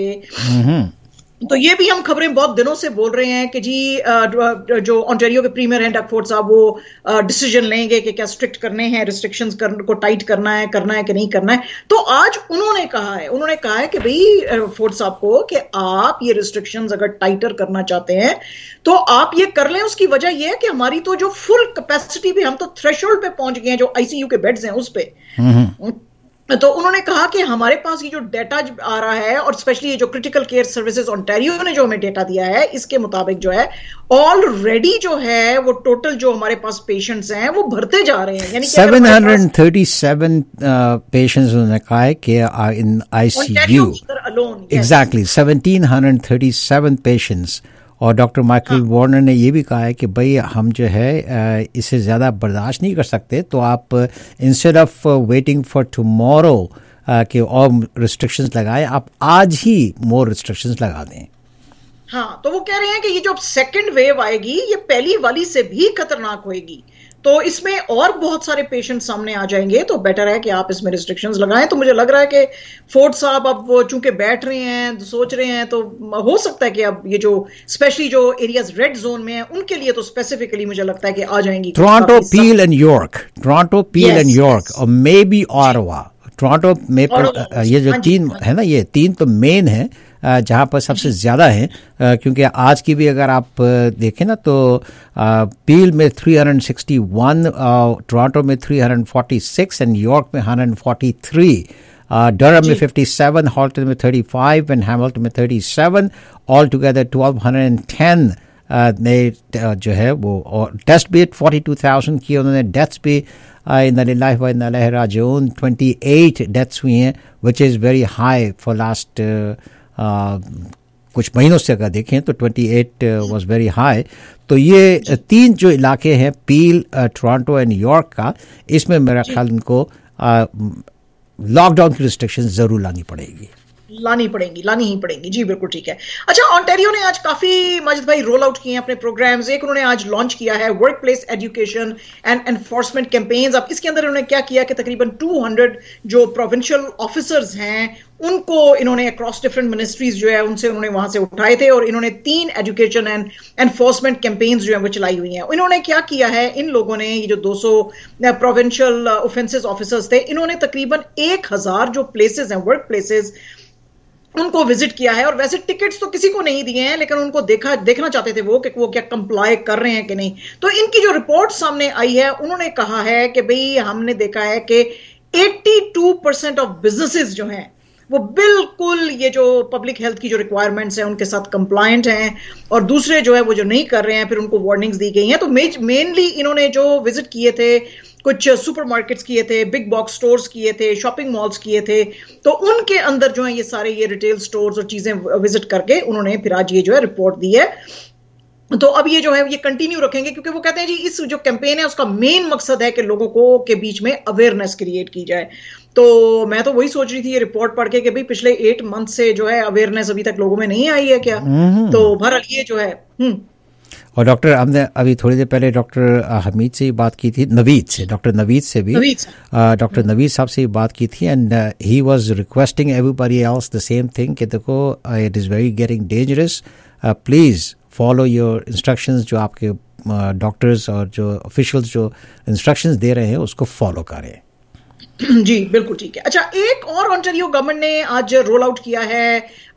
तो ये भी हम खबरें बहुत दिनों से बोल रहे हैं कि जी जो ओंटारियो के प्रीमियर हैं डग फोर्ड साहब, वो डिसीजन लेंगे कि क्या स्ट्रिक्ट करने हैं, रिस्ट्रिक्शंस को टाइट करना है कि नहीं करना है। तो आज उन्होंने कहा है कि भाई फोर्ड साहब को कि आप ये रिस्ट्रिक्शंस अगर टाइटर करना चाहते हैं तो आप ये कर लें। उसकी वजह ये है कि हमारी तो जो फुल कैपेसिटी भी, हम तो थ्रेशोल्ड पे पहुंच गए हैं जो आईसीयू के बेड्स हैं उस पे। तो उन्होंने कहा कि हमारे पास ये जो डेटा आ रहा है और स्पेशली ये जो क्रिटिकल केयर सर्विसेज ओंटारियो ने जो हमें डेटा दिया है, इसके मुताबिक जो है ऑलरेडी जो है वो टोटल जो हमारे पास पेशेंट्स हैं वो भरते जा रहे हैं। यानी 737 पेशेंट्स उन्होंने कहा है कि इन आईसीयू, एग्जैक्टली 1737 पेशेंट्स। और डॉक्टर माइकल वार्नर ने ये भी कहा है कि भाई हम जो है इसे ज़्यादा बर्दाश्त नहीं कर सकते, तो आप instead of waiting for tomorrow कि और रिस्ट्रिक्शंस लगाएं, आप आज ही मोर रिस्ट्रिक्शंस लगा दें। हाँ, तो वो कह रहे हैं कि ये जो सेकंड वेव आएगी ये पहली वाली से भी खतरनाक होएगी, तो इसमें और बहुत सारे पेशेंट सामने आ जाएंगे, तो बेटर है कि आप इसमें रिस्ट्रिक्शंस लगाएं। तो मुझे लग रहा है कि फोर्ड साहब अब वो चूंकि बैठ रहे हैं, सोच रहे हैं, तो हो सकता है कि अब ये जो स्पेशली जो एरियाज रेड जोन में है उनके लिए तो स्पेसिफिकली मुझे लगता है कि आ जाएंगी टोरंटो, पील एंड यॉर्क और मे बी ऑटावा। टोरंटो में ये जो तीन है ना, ये तीन तो मेन है जहाँ पर सबसे ज़्यादा है, क्योंकि आज की भी अगर आप देखें ना तो पील में 361, टोरंटो में 346 एंड यॉर्क में 143, डरहम में 57, हॉल्टन में 35 एंड हैमिल्टन में 37, ऑल टुगेदर 1210 ने जो है वो टेस्ट भी 42,000 किए उन्होंने। डेथ्स भी इन्ना लिल्लाहि व इन्ना इलैहि राजिऊन 28 डेथ्स हुई हैं, which is very high for last कुछ महीनों से अगर देखें तो 28 वाज वेरी हाई। तो ये तीन जो इलाके हैं पील, टोरंटो एंड यॉर्क का, इसमें मेरा ख्याल इनको लॉकडाउन की रिस्ट्रिक्शन जरूर लानी ही पड़ेंगी। जी बिल्कुल ठीक है। अच्छा, ओंटारियो ने आज काफी माजिद भाई रोल आउट किए हैं अपने प्रोग्राम्स। एक उन्होंने आज लॉन्च किया है workplace education and enforcement campaigns. अब इसके अंदर उन्होंने क्या किया कि तकरीबन 200 जो प्रोविंशियल ऑफिसर्स हैं उनको इन्होंने अक्रॉस डिफरेंट मिनिस्ट्रीज जो है उनसे उन्होंने वहां से उठाए थे और इन्होंने 3 एजुकेशन एंड एनफोर्समेंट कैंपेन्स जो है वो चलाई हुई हैं। इन्होंने क्या किया है, इन लोगों ने ये जो 200 प्रोविंशियल ऑफेंसेस ऑफिसर्स थे, इन्होंने तकरीबन 1000 जो प्लेसेस हैं, वर्क प्लेसेस, उनको विजिट किया है। और वैसे टिकट्स तो किसी को नहीं दिए हैं, लेकिन उनको देखना चाहते थे वो कि वो क्या कंप्लाई कर रहे हैं कि नहीं। तो इनकी जो रिपोर्ट सामने आई है, उन्होंने कहा है कि भाई हमने देखा है कि 82% ऑफ बिजनेसेस जो हैं वो बिल्कुल ये जो पब्लिक हेल्थ की जो रिक्वायरमेंट्स हैं उनके साथ कंप्लायंट हैं, और दूसरे जो है वो जो नहीं कर रहे हैं फिर उनको वार्निंग्स दी गई हैं। तो मेनली इन्होंने जो विजिट किए थे, कुछ सुपरमार्केट्स किए थे, बिग बॉक्स स्टोर्स किए थे, शॉपिंग मॉल्स किए थे, तो उनके अंदर जो है ये सारे ये रिटेल स्टोर्स और चीजें विजिट करके उन्होंने फिर आज ये जो है रिपोर्ट दी है। तो अब ये जो है ये कंटिन्यू रखेंगे, क्योंकि वो कहते हैं जी इस जो कैंपेन है उसका मेन मकसद है कि लोगों को के बीच में अवेयरनेस क्रिएट की जाए। तो मैं तो वही सोच रही थी ये रिपोर्ट पढ़ के कि भाई पिछले 8 मंथ से जो है अवेयरनेस अभी तक लोगों में नहीं आई है क्या। तो बहरहाल ये जो है और डॉक्टर हमने अभी थोड़ी देर पहले डॉक्टर हमीद से ही बात की थी, डॉक्टर नवीद से भी डॉक्टर नवीद साहब से ही बात की थी, and he was requesting everybody else the same thing कि देखो it is very getting dangerous, please follow your instructions, जो आपके डॉक्टर्स और जो ऑफिशियल्स जो इंस्ट्रक्शंस दे रहे हैं उसको फॉलो करें। जी बिल्कुल ठीक है। अच्छा, एक और ऑन्टारियो गवर्नमेंट ने आज रोल आउट किया है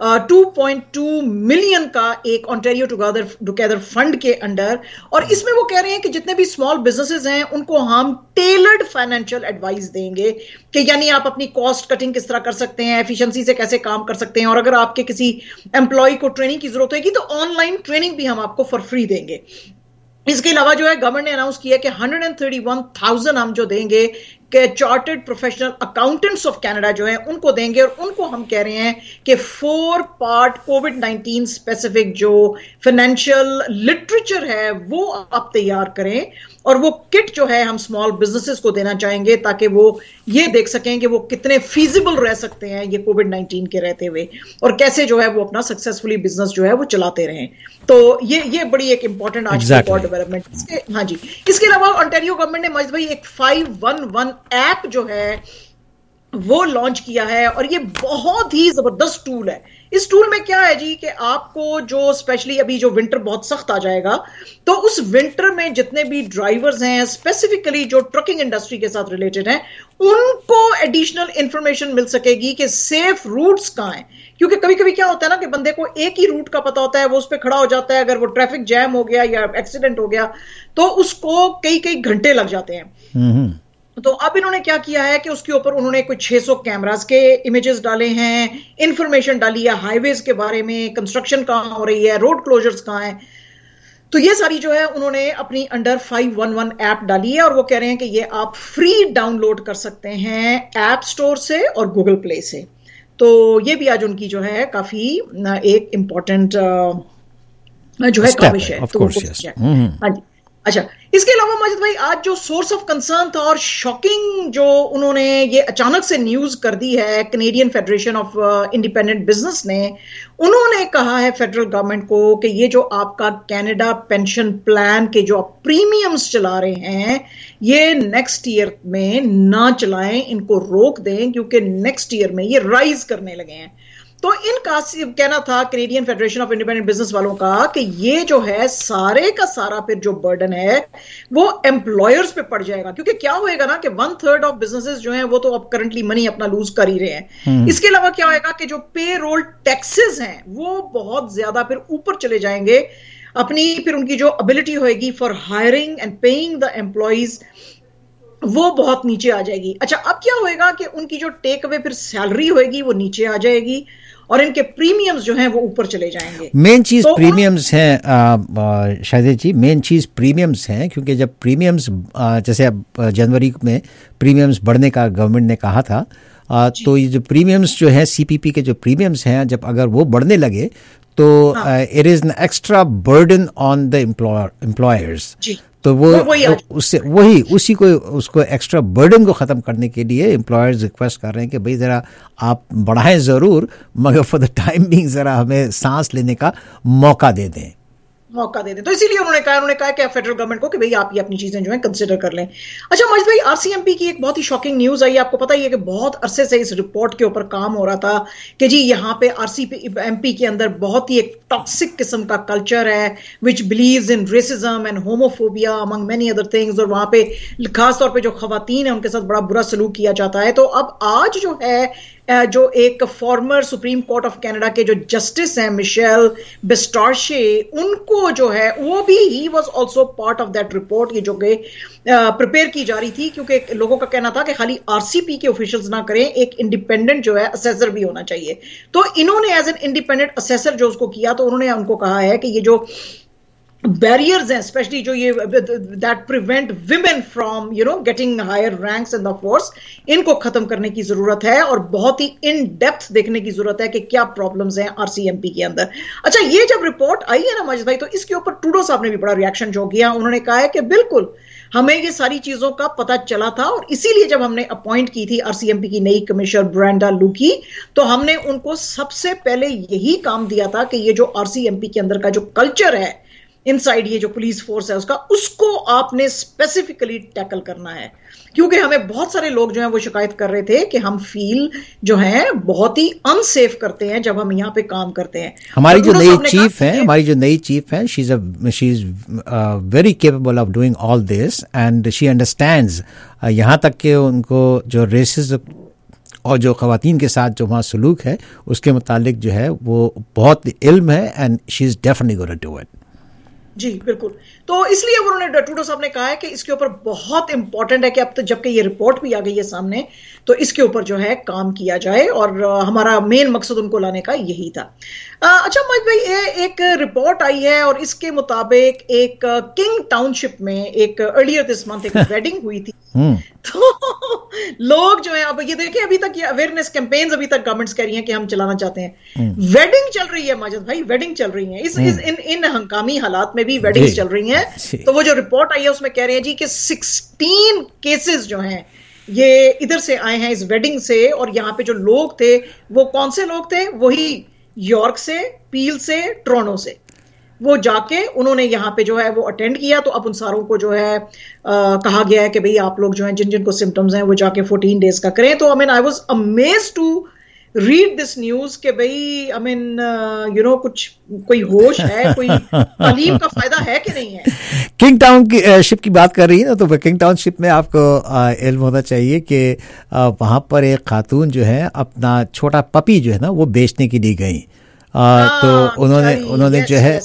2.2 मिलियन का एक ऑन्टारियो टुगेदर फंड के अंडर, और इसमें वो कह रहे हैं कि जितने भी स्मॉल बिजनेसेस हैं उनको हम टेलर्ड फाइनेंशियल एडवाइस देंगे कि यानी आप अपनी कॉस्ट कटिंग किस तरह कर सकते हैं, एफिशिएंसी से कैसे काम कर सकते हैं, और अगर आपके किसी एम्प्लॉय को ट्रेनिंग की जरूरत होगी तो ऑनलाइन ट्रेनिंग भी हम आपको फॉर फ्री देंगे। इसके अलावा जो है गवर्नमेंट ने अनाउंस किया कि 131,000 हम जो देंगे कि chartered professional accountants of Canada जो है उनको देंगे, और उनको हम कह रहे हैं कि 4 पार्ट कोविड-19 स्पेसिफिक जो फाइनेंशियल लिटरेचर है वो आप तैयार करें, और वो किट जो है हम स्मॉल बिजनेसेस को देना चाहेंगे ताकि वो ये देख सकें कि वो कितने फीजिबल रह सकते हैं ये कोविड-19 के रहते हुए, और कैसे जो है वो अपना सक्सेसफुली बिजनेस जो है वो चलाते रहें। तो ये बड़ी एक इंपॉर्टेंट आज की डेवलपमेंट। हाँ जी, इसके अलावा ऑन्टारियो गवर्नमेंट ने मजिद भाई एक 511 ऐप जो है वो लॉन्च किया है, और ये बहुत ही जबरदस्त टूल है। इस टूल में क्या है जी कि आपको जो स्पेशली अभी जो विंटर बहुत सख्त आ जाएगा, तो उस विंटर में जितने भी ड्राइवर्स हैं स्पेसिफिकली जो ट्रकिंग इंडस्ट्री के साथ रिलेटेड हैं, उनको एडिशनल इंफॉर्मेशन मिल सकेगी कि सेफ रूट्स कहां हैं, क्योंकि कभी कभी क्या होता है ना कि बंदे को एक ही रूट का पता होता है, वो उस पर खड़ा हो जाता है, अगर वो ट्रैफिक जैम हो गया या एक्सीडेंट हो गया तो उसको कई घंटे लग जाते हैं। तो अब इन्होंने क्या किया है कि उसके ऊपर उन्होंने कुछ 600 कैमरास के इमेजेस डाले हैं, इंफॉर्मेशन डाली है हाईवेज के बारे में, कंस्ट्रक्शन कहां हो रही है, रोड क्लोजर्स कहां है, तो ये सारी जो है उन्होंने अपनी अंडर 511 ऐप डाली है, और वो कह रहे हैं कि ये आप फ्री डाउनलोड कर सकते हैं ऐप स्टोर से और गूगल प्ले से। तो ये भी आज उनकी जो है काफी एक इंपॉर्टेंट जो है काविश है। हाँ जी। अच्छा, इसके अलावा माजिद भाई आज जो सोर्स ऑफ कंसर्न था और शॉकिंग जो उन्होंने ये अचानक से न्यूज कर दी है Canadian Federation of Independent Business ने, उन्होंने कहा है फेडरल गवर्नमेंट को कि ये जो आपका कनाडा पेंशन प्लान के जो आप प्रीमियम्स चला रहे हैं ये नेक्स्ट ईयर में ना चलाएं, इनको रोक दें, क्योंकि नेक्स्ट ईयर में ये राइज करने लगे हैं। तो इनका कहना था Canadian Federation of Independent Business वालों का कि ये जो है सारे का सारा फिर जो बर्डन है वो एम्प्लॉयर्स पे पड़ जाएगा, क्योंकि क्या होएगा ना कि 1/3 ऑफ बिजनेसेस जो हैं वो तो अब करंटली मनी अपना लूज कर ही रहे हैं। इसके अलावा क्या होएगा कि जो पे रोल टैक्सेस हैं वो बहुत ज्यादा फिर ऊपर चले जाएंगे, अपनी फिर उनकी जो एबिलिटी होएगी for hiring and paying the employees वो बहुत नीचे आ जाएगी। अच्छा, अब क्या होएगा कि उनकी जो टेक अवे फिर सैलरी होएगी वो नीचे आ जाएगी और इनके प्रीमियम्स जो हैं वो ऊपर चले जाएंगे। मेन चीज तो प्रीमियम्स हैं शाहिद जी, मेन चीज प्रीमियम्स हैं, क्योंकि जब प्रीमियम्स जैसे अब जनवरी में प्रीमियम्स बढ़ने का गवर्नमेंट ने कहा था, तो ये जो प्रीमियम्स जो है सीपीपी के जो प्रीमियम्स हैं जब अगर वो बढ़ने लगे तो it is an extra burden on the employers. तो वो उससे उसी को उसको एक्स्ट्रा बर्डन को ख़त्म करने के लिए एम्प्लॉयर्स रिक्वेस्ट कर रहे हैं कि भाई ज़रा आप बढ़ाएं ज़रूर, मगर फॉर द टाइम बिंग ज़रा हमें सांस लेने का मौका दे दें। तो इसीलिए उन्होंने कहा कि फेडरल गवर्नमेंट को कि भाई आप ये अपनी चीजें जो है कंसिडर कर लें। अच्छा मजिद भाई, आरसीएमपी की एक बहुत ही शॉकिंग न्यूज आई। आपको पता ही है कि बहुत अरसे से इस रिपोर्ट के ऊपर काम हो रहा था कि जी यहाँ पे आरसीएमपी के अंदर बहुत ही एक टॉक्सिक किस्म का कल्चर है which believes in racism and homophobia among many other things, और वहां पे खास तौर पे जो खवातीन है उनके साथ बड़ा बुरा सलूक किया जाता है। तो अब आज जो है जो एक former Supreme Court of Canada के जो जस्टिस हैं मिशेल बेस्टार्शे, उनको जो है वो भी he was also part of that report, ये जो कि प्रिपेयर की जा रही थी, क्योंकि लोगों का कहना था कि खाली आरसीपी के ऑफिशियल्स ना करें, एक इंडिपेंडेंट जो है असेसर भी होना चाहिए। तो इन्होंने एज एन इंडिपेंडेंट असेसर जो उसको किया, तो उन्होंने उनको कहा है कि ये जो बैरियर्स हैं, स्पेशली जो ये that prevent women from getting higher ranks in the force, इनको खत्म करने की जरूरत है और बहुत ही इन डेप्थ देखने की जरूरत है कि क्या प्रॉब्लम्स हैं आरसीएमपी के अंदर। अच्छा, ये जब रिपोर्ट आई है ना माजिद भाई, तो इसके ऊपर ट्रूडो साहब ने भी बड़ा रिएक्शन जो किया। उन्होंने कहा है कि बिल्कुल हमें ये सारी चीजों का पता चला था और इसीलिए जब हमने अपॉइंट की थी आरसीएमपी की नई कमिश्नर ब्रेंडा लूकी, तो हमने उनको सबसे पहले यही काम दिया था कि ये जो आरसीएमपी के अंदर का जो कल्चर है इनसाइड, ये जो पुलिस फोर्स है उसको आपने स्पेसिफिकली टैकल करना है, क्योंकि हमें बहुत सारे लोग जो हैं वो शिकायत कर रहे थे कि हम फील जो है बहुत ही अनसेफ करते हैं जब हम यहाँ पे काम करते हैं। हमारी जो नई चीफ है she is very capable of doing all this and she understands, यहाँ तक कि उनको जो रेसिज्म और जो खवातीन के साथ जो वहाँ सलूक है उसके मुतालिक जो है वो बहुत इल्म है and she is definitely going to do it. जी बिल्कुल, तो इसलिए उन्होंने ट्रूडो साहब ने कहा है कि इसके ऊपर बहुत इंपॉर्टेंट है कि अब तो जबकि ये रिपोर्ट भी आ गई है सामने, तो इसके ऊपर जो है काम किया जाए और हमारा मेन मकसद उनको लाने का यही था। अच्छा मज भाई, एक रिपोर्ट आई है और इसके मुताबिक एक किंग टाउनशिप में एक अर्लियर दिस मंथ एक वेडिंग हुई थी। तो लोग जो है, अब ये देखें, अभी तक ये अवेयरनेस कैंपेन्स अभी तक गवर्नमेंट्स कह रही हैं कि हम चलाना चाहते हैं, वेडिंग चल रही है माजिद भाई, वेडिंग चल रही है इन हंगामी हालात में भी वेडिंग्स चल रही हैं। तो वो जो रिपोर्ट आई है उसमें कह रहे हैं जी कि 16 केसेस जो हैं ये इधर से आए हैं इस वेडिंग से, और यहाँ पे जो लोग थे वो कौन से लोग थे, वही यॉर्क से, पील से, टोरंटो से, वो जाके उन्होंने यहाँ पे जो है वो अटेंड किया। तो अब उन सारों को जो है कहा गया है कि भाई आप लोग जो हैं जिन जिनको सिम्टम्स हैं वो जाके 14 डेज का करें। तो I was amazed to read this news के भाई कुछ कोई होश है, कोई तालीम का फायदा है कि नहीं है। किंग टाउन की शिप की बात कर रही है ना, तो किंग टाउन शिप में आपको इल्म होना चाहिए कि वहां पर एक खातून जो है अपना छोटा पपी जो है ना वो बेचने के लिए गई। तो उन्होंने जो है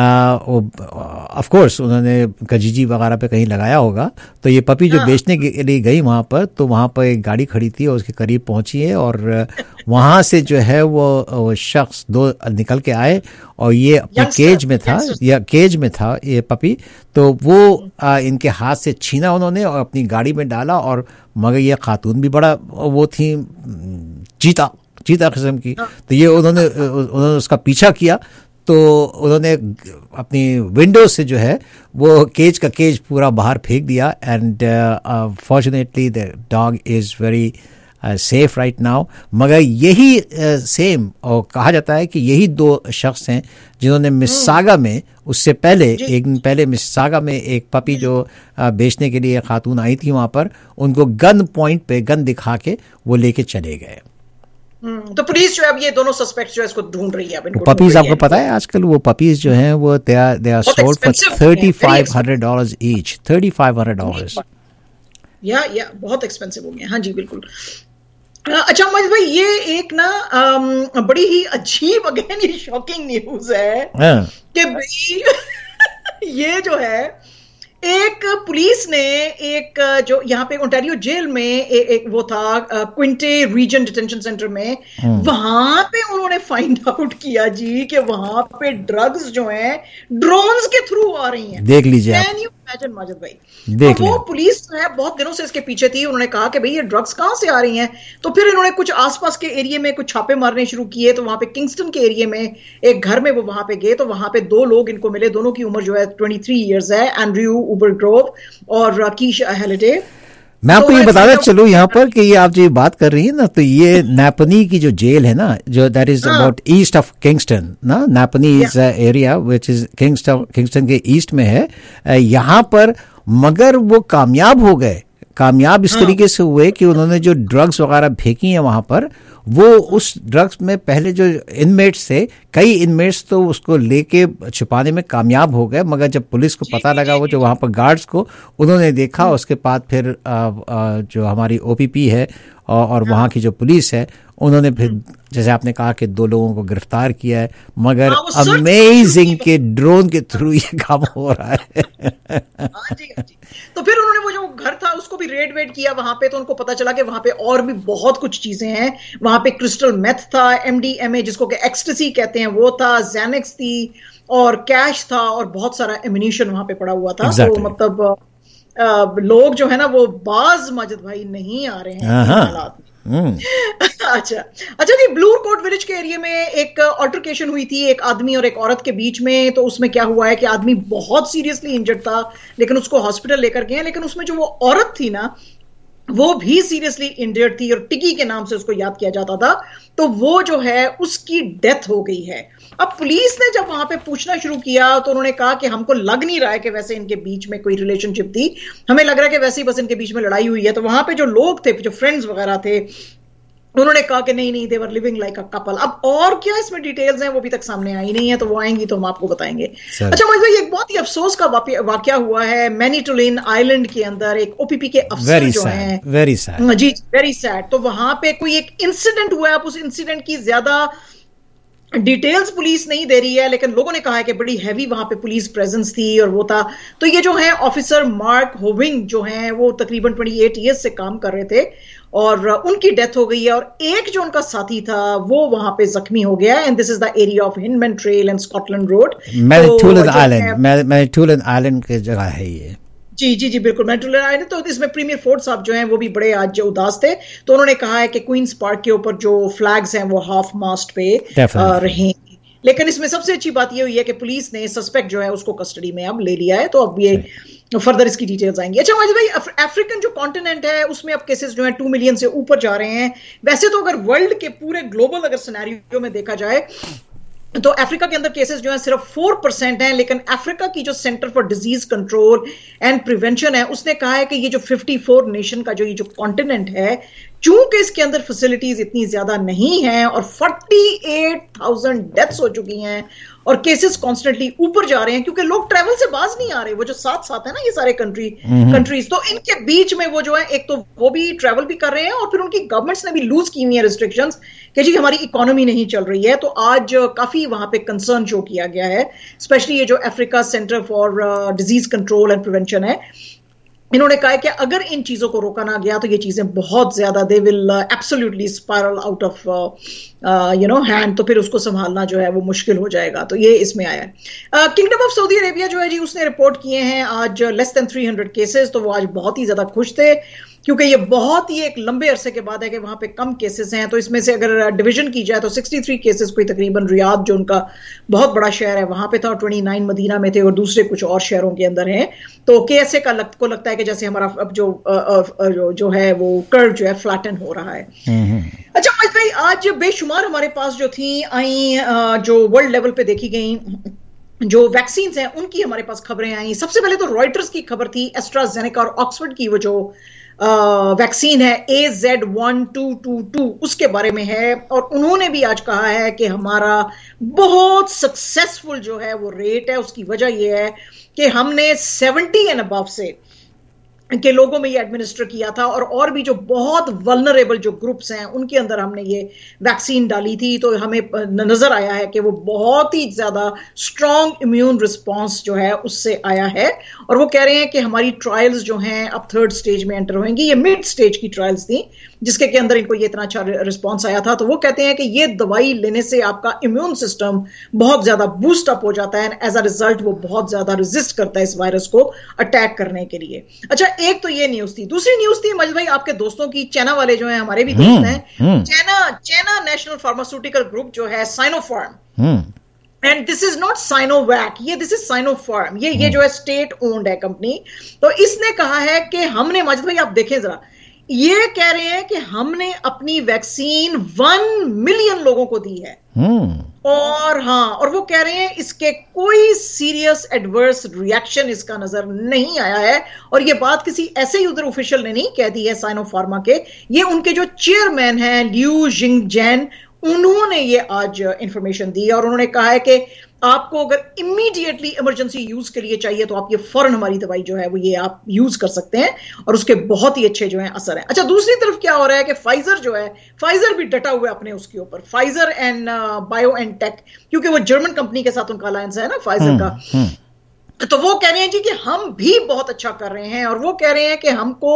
ऑफ कोर्स उन्होंने गजीजी वगैरह पे कहीं लगाया होगा। तो ये पपी जो बेचने के लिए गई वहाँ पर, तो वहाँ पर एक गाड़ी खड़ी थी और उसके करीब पहुंची है और वहाँ से जो है वो शख्स दो निकल के आए और ये अपने केज में था ये पपी। तो वो इनके हाथ से छीना उन्होंने और अपनी गाड़ी में डाला। और मगर ये खातून भी बड़ा वो थी चीता किस्म की, तो ये उन्होंने उसका पीछा किया। तो उन्होंने अपनी विंडो से जो है वो केज का केज पूरा बाहर फेंक दिया। And fortunately the dog is very safe right now. मगर यही सेम और कहा जाता है कि यही दो शख्स हैं जिन्होंने मिस्सागा में उससे पहले एक दिन पहले मिस्सागा में एक पपी जो बेचने के लिए खातून आई थी वहां पर, उनको गन पॉइंट पे गन दिखा के वो लेके चले गए। तो पुलिस जो है अब ये दोनों सस्पेक्ट जो है इसको ढूंढ रही है। पपीज आपको पता है आजकल वो पपीज जो हैं वो they are sold for $3,500 each. $3,500 या बहुत एक्सपेंसिव हो गया। हाँ जी बिल्कुल। अच्छा मज भाई, ये एक ना बड़ी ही अजीब अगेन ये शॉकिंग न्यूज है कि भाई ये जो है एक पुलिस ने एक जो यहाँ पे ओंटारियो जेल में एक वो था क्विंटे रीजन डिटेंशन सेंटर में, वहां पे उन्होंने फाइंड आउट किया जी कि वहां पे ड्रग्स जो हैं ड्रोन्स के थ्रू आ रही हैं। देख लीजिए, कैन यू इमेजिन माजिद भाई। तो वो पुलिस जो है बहुत दिनों से इसके पीछे थी। उन्होंने कहा कि भाई ये ड्रग्स कहां से आ रही हैं। तो फिर इन्होंने कुछ आसपास के एरिया में कुछ छापे मारने शुरू किए। तो वहां पे किंगस्टन के एरिया में एक घर में वो वहां पे गए, तो वहां पे दो लोग इनको मिले, दोनों की उम्र जो है 23 ईयर्स है, एंड्रयू उबरग्रोव और कीशा हेलिडे। मैं आपको ये बताना चलूं यहाँ पर कि ये आप जो बात कर रही है ना, तो ये नापनी की जो जेल है ना, जो that is about east of Kingston ना, Napanee is area which is Kingston के ईस्ट में है यहाँ पर। मगर वो कामयाब इस तरीके से हुए कि उन्होंने जो ड्रग्स वगैरह फेंकी हैं वहां पर, वो उस ड्रग्स में पहले जो इनमेट्स थे, कई इनमेट्स तो उसको लेके छुपाने में कामयाब हो गए। मगर जब पुलिस को पता लगा, वो जो वहाँ पर गार्ड्स को उन्होंने देखा, उसके बाद फिर जो हमारी ओपीपी है और वहाँ की जो पुलिस है उन्होंने फिर जैसे आपने कहा कि 2 लोगों को गिरफ्तार किया है, मगर अमेजिंग के ड्रोन के थ्रू ये काम हो रहा है। हाँ जी। तो फिर उन्होंने वो जो घर था उसको भी रेड किया वहां पे, तो उनको पता चला कि वहां पे और भी बहुत कुछ चीजें हैं। वहां पे क्रिस्टल मेथ था, MDMA जिसको कि एक्सटेसी कहते हैं वो था, ज़ैनेक्स थी और कैश था और बहुत सारा एम्यूनिशन वहां पे पड़ा हुआ था। तो मतलब लोग जो है ना वो बाज माजिद भाई नहीं आ रहे हैं हालात में। अच्छा जी, ब्लू कोट विलेज के एरिया में एक ऑल्टरकेशन हुई थी एक आदमी और एक औरत के बीच में। तो उसमें क्या हुआ है कि आदमी बहुत सीरियसली इंजर्ड था, लेकिन उसको हॉस्पिटल लेकर गए, लेकिन उसमें जो वो औरत थी ना वो भी सीरियसली इंजर्ड थी और टिकी के नाम से उसको याद किया जाता था। तो वो जो है उसकी डेथ हो गई है। अब पुलिस ने जब वहां पे पूछना शुरू किया तो उन्होंने कहा कि हमको लग नहीं रहा है कि वैसे इनके बीच में कोई रिलेशनशिप थी, हमें लग रहा है कि वैसे ही बस इनके बीच में लड़ाई हुई है। तो वहां पे जो लोग थे, जो फ्रेंड्स वगैरह थे, उन्होंने कहा कि नहीं they were living like a couple. अब और क्या इसमें डिटेल्स हैं वो अभी तक सामने आई नहीं है, तो वो आएंगी तो हम आपको बताएंगे। अच्छा मोहित भाई, एक बहुत ही अफसोस का वाकया हुआ है मैनीटोलिन आइलैंड के अंदर। एक OPP के अफसर जो हैं, वेरी सैड जी, वेरी सैड। तो वहां पे कोई एक इंसिडेंट हुआ है, आप उस इंसिडेंट की ज्यादा डिटेल्स पुलिस नहीं दे रही है, लेकिन लोगों ने कहा है कि बड़ी हैवी वहां पे पुलिस प्रेजेंस थी और वो था। तो ये जो है ऑफिसर मार्क होविंग जो हैं वो तकरीबन 28 ईयर्स से काम कर रहे थे और उनकी डेथ हो गई है। और एक जो उनका साथी था वो वहां पे जख्मी हो गया। And this is the area of Hindman Trail and Scotland Road, Manitoulin Island की जगह है ये। जी बिल्कुल, मैनीटोलिन आइलैंड। तो इसमें प्रीमियर फोर्ड साहब जो हैं वो भी बड़े आज उदास थे। तो उन्होंने कहा है कि क्वींस पार्क के ऊपर जो फ्लैग्स हैं वो हाफ मास्ट पे रहेंगे। लेकिन इसमें सबसे अच्छी बात ये हुई है कि पुलिस ने सस्पेक्ट जो है उसको कस्टडी में अब ले लिया है। तो अब ये फर्दर इसकी डिटेल्स आएंगी। अच्छा माजिद भाई, अफ्रीकन जो कॉन्टिनेंट है उसमें अब केसेस जो है 2 मिलियन से ऊपर जा रहे हैं। वैसे तो अगर वर्ल्ड के पूरे ग्लोबल अगर सिनेरियो में देखा जाए तो अफ्रीका के अंदर केसेस जो है सिर्फ 4% हैं, लेकिन अफ्रीका की जो Centre for Disease Control and Prevention है उसने कहा है कि ये जो 54 नेशन का जो ये जो कॉन्टिनेंट है, चूंकि इसके अंदर फैसिलिटीज इतनी ज्यादा नहीं हैं और 48,000 डेथ्स हो चुकी हैं और केसेस कॉन्स्टेंटली ऊपर जा रहे हैं क्योंकि लोग ट्रैवल से बाज नहीं आ रहे। वो जो साथ है ना ये सारे कंट्रीज, तो इनके बीच में वो जो है एक तो वो भी ट्रैवल भी कर रहे हैं और फिर उनकी गवर्नमेंट्स ने भी लूज की हुई है रिस्ट्रिक्शंस कि जी हमारी इकोनॉमी नहीं चल रही है। तो आज काफी वहां पे कंसर्न शो किया गया है, स्पेशली ये जो Africa Centre for Disease Control and Prevention है। इन्होंने कहा है कि अगर इन चीजों को रोका ना गया तो ये चीजें बहुत ज्यादा they will absolutely spiral out of hand. तो फिर उसको संभालना जो है वो मुश्किल हो जाएगा। तो ये इसमें आया है। किंगडम ऑफ सऊदी अरेबिया जो है जी उसने रिपोर्ट किए हैं आज लेस देन 300 केसेस। तो वो आज बहुत ही ज्यादा खुश थे क्योंकि ये बहुत ही एक लंबे अरसे के बाद है कि वहां पे कम केसेस हैं। तो इसमें से अगर डिवीजन की जाए तो 63 केसेस कोई तकरीबन रियाद जो उनका बहुत बड़ा शहर है वहां पे था, और 29 मदीना में थे और दूसरे कुछ और शहरों के अंदर हैं। तो KSA को लगता है कि जैसे हमारा अब जो है वो कर्व जो है फ्लैटन हो रहा है। अच्छा मोहित भाई, आज बेशुमार हमारे पास जो थी आई जो वर्ल्ड लेवल पे देखी गई जो वैक्सीन हैं उनकी हमारे पास खबरें आई। सबसे पहले तो रॉयटर्स की खबर थी एस्ट्राजेनेका और ऑक्सफोर्ड की वो जो वैक्सीन है AZ1222 उसके बारे में है। और उन्होंने भी आज कहा है कि हमारा बहुत सक्सेसफुल जो है वो रेट है। उसकी वजह यह है कि हमने 70 एंड अबव से के लोगों में ये एडमिनिस्टर किया था और भी जो बहुत वल्नरेबल जो ग्रुप्स हैं उनके अंदर हमने ये वैक्सीन डाली थी। तो हमें नजर आया है कि वो बहुत ही ज्यादा स्ट्रॉन्ग इम्यून रिस्पांस जो है उससे आया है। और वो कह रहे हैं कि हमारी ट्रायल्स जो हैं अब 3rd स्टेज में एंटर होंगी। ये मिड स्टेज की ट्रायल्स थी जिसके के अंदर इनको ये इतना अच्छा रिस्पांस आया था। तो वो कहते हैं कि ये दवाई लेने से आपका इम्यून सिस्टम बहुत ज्यादा बूस्ट अप हो जाता है, एज अ रिजल्ट वो बहुत ज्यादा रेजिस्ट करता है इस वायरस को अटैक करने के लिए। अच्छा, एक तो ये न्यूज थी। दूसरी न्यूज थी मजिद भाई आपके दोस्तों की, चाइना वाले जो हैं हमारे भी दोस्त हैं, चाइना नेशनल फार्मास्यूटिकल ग्रुप जो है Sinopharm, and this is not Sinovac, ये दिस इज साइनोफार्म, ये जो है स्टेट ओन्ड है कंपनी। तो इसने कहा है कि हमने, मजिद भाई आप देखें जरा, ये कह रहे हैं कि हमने अपनी वैक्सीन 1 मिलियन लोगों को दी है। और हाँ, और वो कह रहे हैं इसके कोई सीरियस एडवर्स रिएक्शन इसका नजर नहीं आया है। और ये बात किसी ऐसे ही उधर ऑफिशियल ने नहीं कह दी है साइनोफार्मा के, ये उनके जो चेयरमैन हैं ल्यू जिंगजैन उन्होंने ये आज इंफॉर्मेशन दी और उन्होंने कहा है कि आपको अगर इमीडिएटली इमरजेंसी यूज के लिए चाहिए तो आप ये फौरन हमारी दवाई जो है वो ये आप यूज कर सकते हैं और उसके बहुत ही अच्छे जो है असर है। अच्छा, दूसरी तरफ क्या हो रहा है कि फाइजर जो है, फाइजर भी डटा हुआ है अपने उसके ऊपर, फाइजर एंड बायोएनटेक, क्योंकि वो जर्मन कंपनी के साथ उनका अलायंस है ना फाइजर का। तो वो कह रहे हैं जी कि हम भी बहुत अच्छा कर रहे हैं और वो कह रहे हैं कि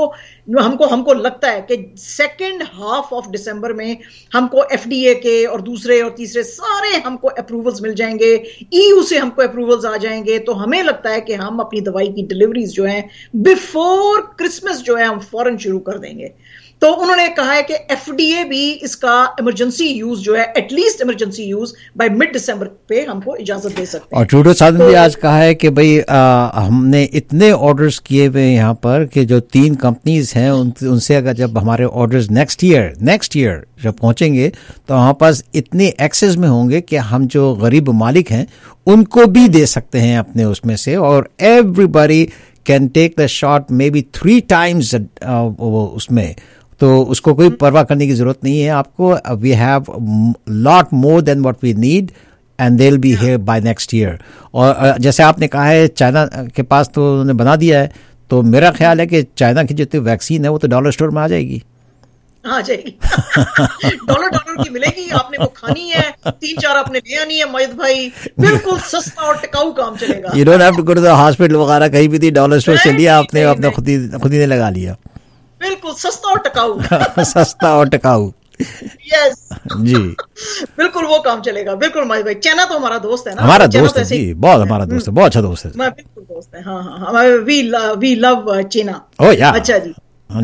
हमको लगता है कि सेकेंड हाफ ऑफ दिसंबर में हमको एफडीए के और दूसरे और तीसरे सारे हमको अप्रूवल्स मिल जाएंगे, ईयू से हमको अप्रूवल्स आ जाएंगे। तो हमें लगता है कि हम अपनी दवाई की डिलीवरीज जो है बिफोर क्रिसमस जो है हम फौरन शुरू कर देंगे। तो उन्होंने कहा है कि एफडीए भी इसका इमरजेंसी यूज जो है, at least emergency use by mid December पे हमको इजाजत दे सकते हैं। और ट्रूडो साहब ने भी आज कहा है कि भाई हमने इतने ऑर्डर्स किए हुए हैं यहाँ पर कि जो 3 कंपनीज हैं उनसे अगर जब हमारे ऑर्डर्स नेक्स्ट ईयर जब पहुंचेंगे तो हमारे पास इतने एक्सेस में होंगे कि हम जो गरीब मालिक हैं उनको भी दे सकते हैं अपने उसमें से, और everybody can take the shot maybe 3 times उसमें। तो उसको कोई परवाह करने की जरूरत नहीं है आपको। We have lot more than what we need and they will be here by next year. और जैसे आपने कहा है चाइना के पास तो उन्होंने बना दिया है, तो मेरा ख्याल है कि चाइना की जितनी वैक्सीन है वो तो डॉलर स्टोर में आ जाएगी। आ जाएगी डॉलर की मिलेगी, आपने वो खानी है, 3-4 आपने ले आनी है मयद भाई, बिल्कुल सस्ता और टिकाऊ काम चलेगा। You don't have to go to the hospital वगैरह, कहीं भी थी डॉलर स्टोर से लिया आपने, अपने खुद ही ने लगा लिया, बिल्कुल सस्ता और टिकाऊ सस्ता और टिकाऊ। यस जी बिल्कुल वो काम चलेगा। बिल्कुल मयद भाई, चाइना तो हमारा दोस्त है ना, हमारा दोस्त है जी, बहुत हमारा दोस्त है, बहुत अच्छा दोस्त है, बिल्कुल दोस्त है। हाँ, वी लव चाइना। ओह या, अच्छा जी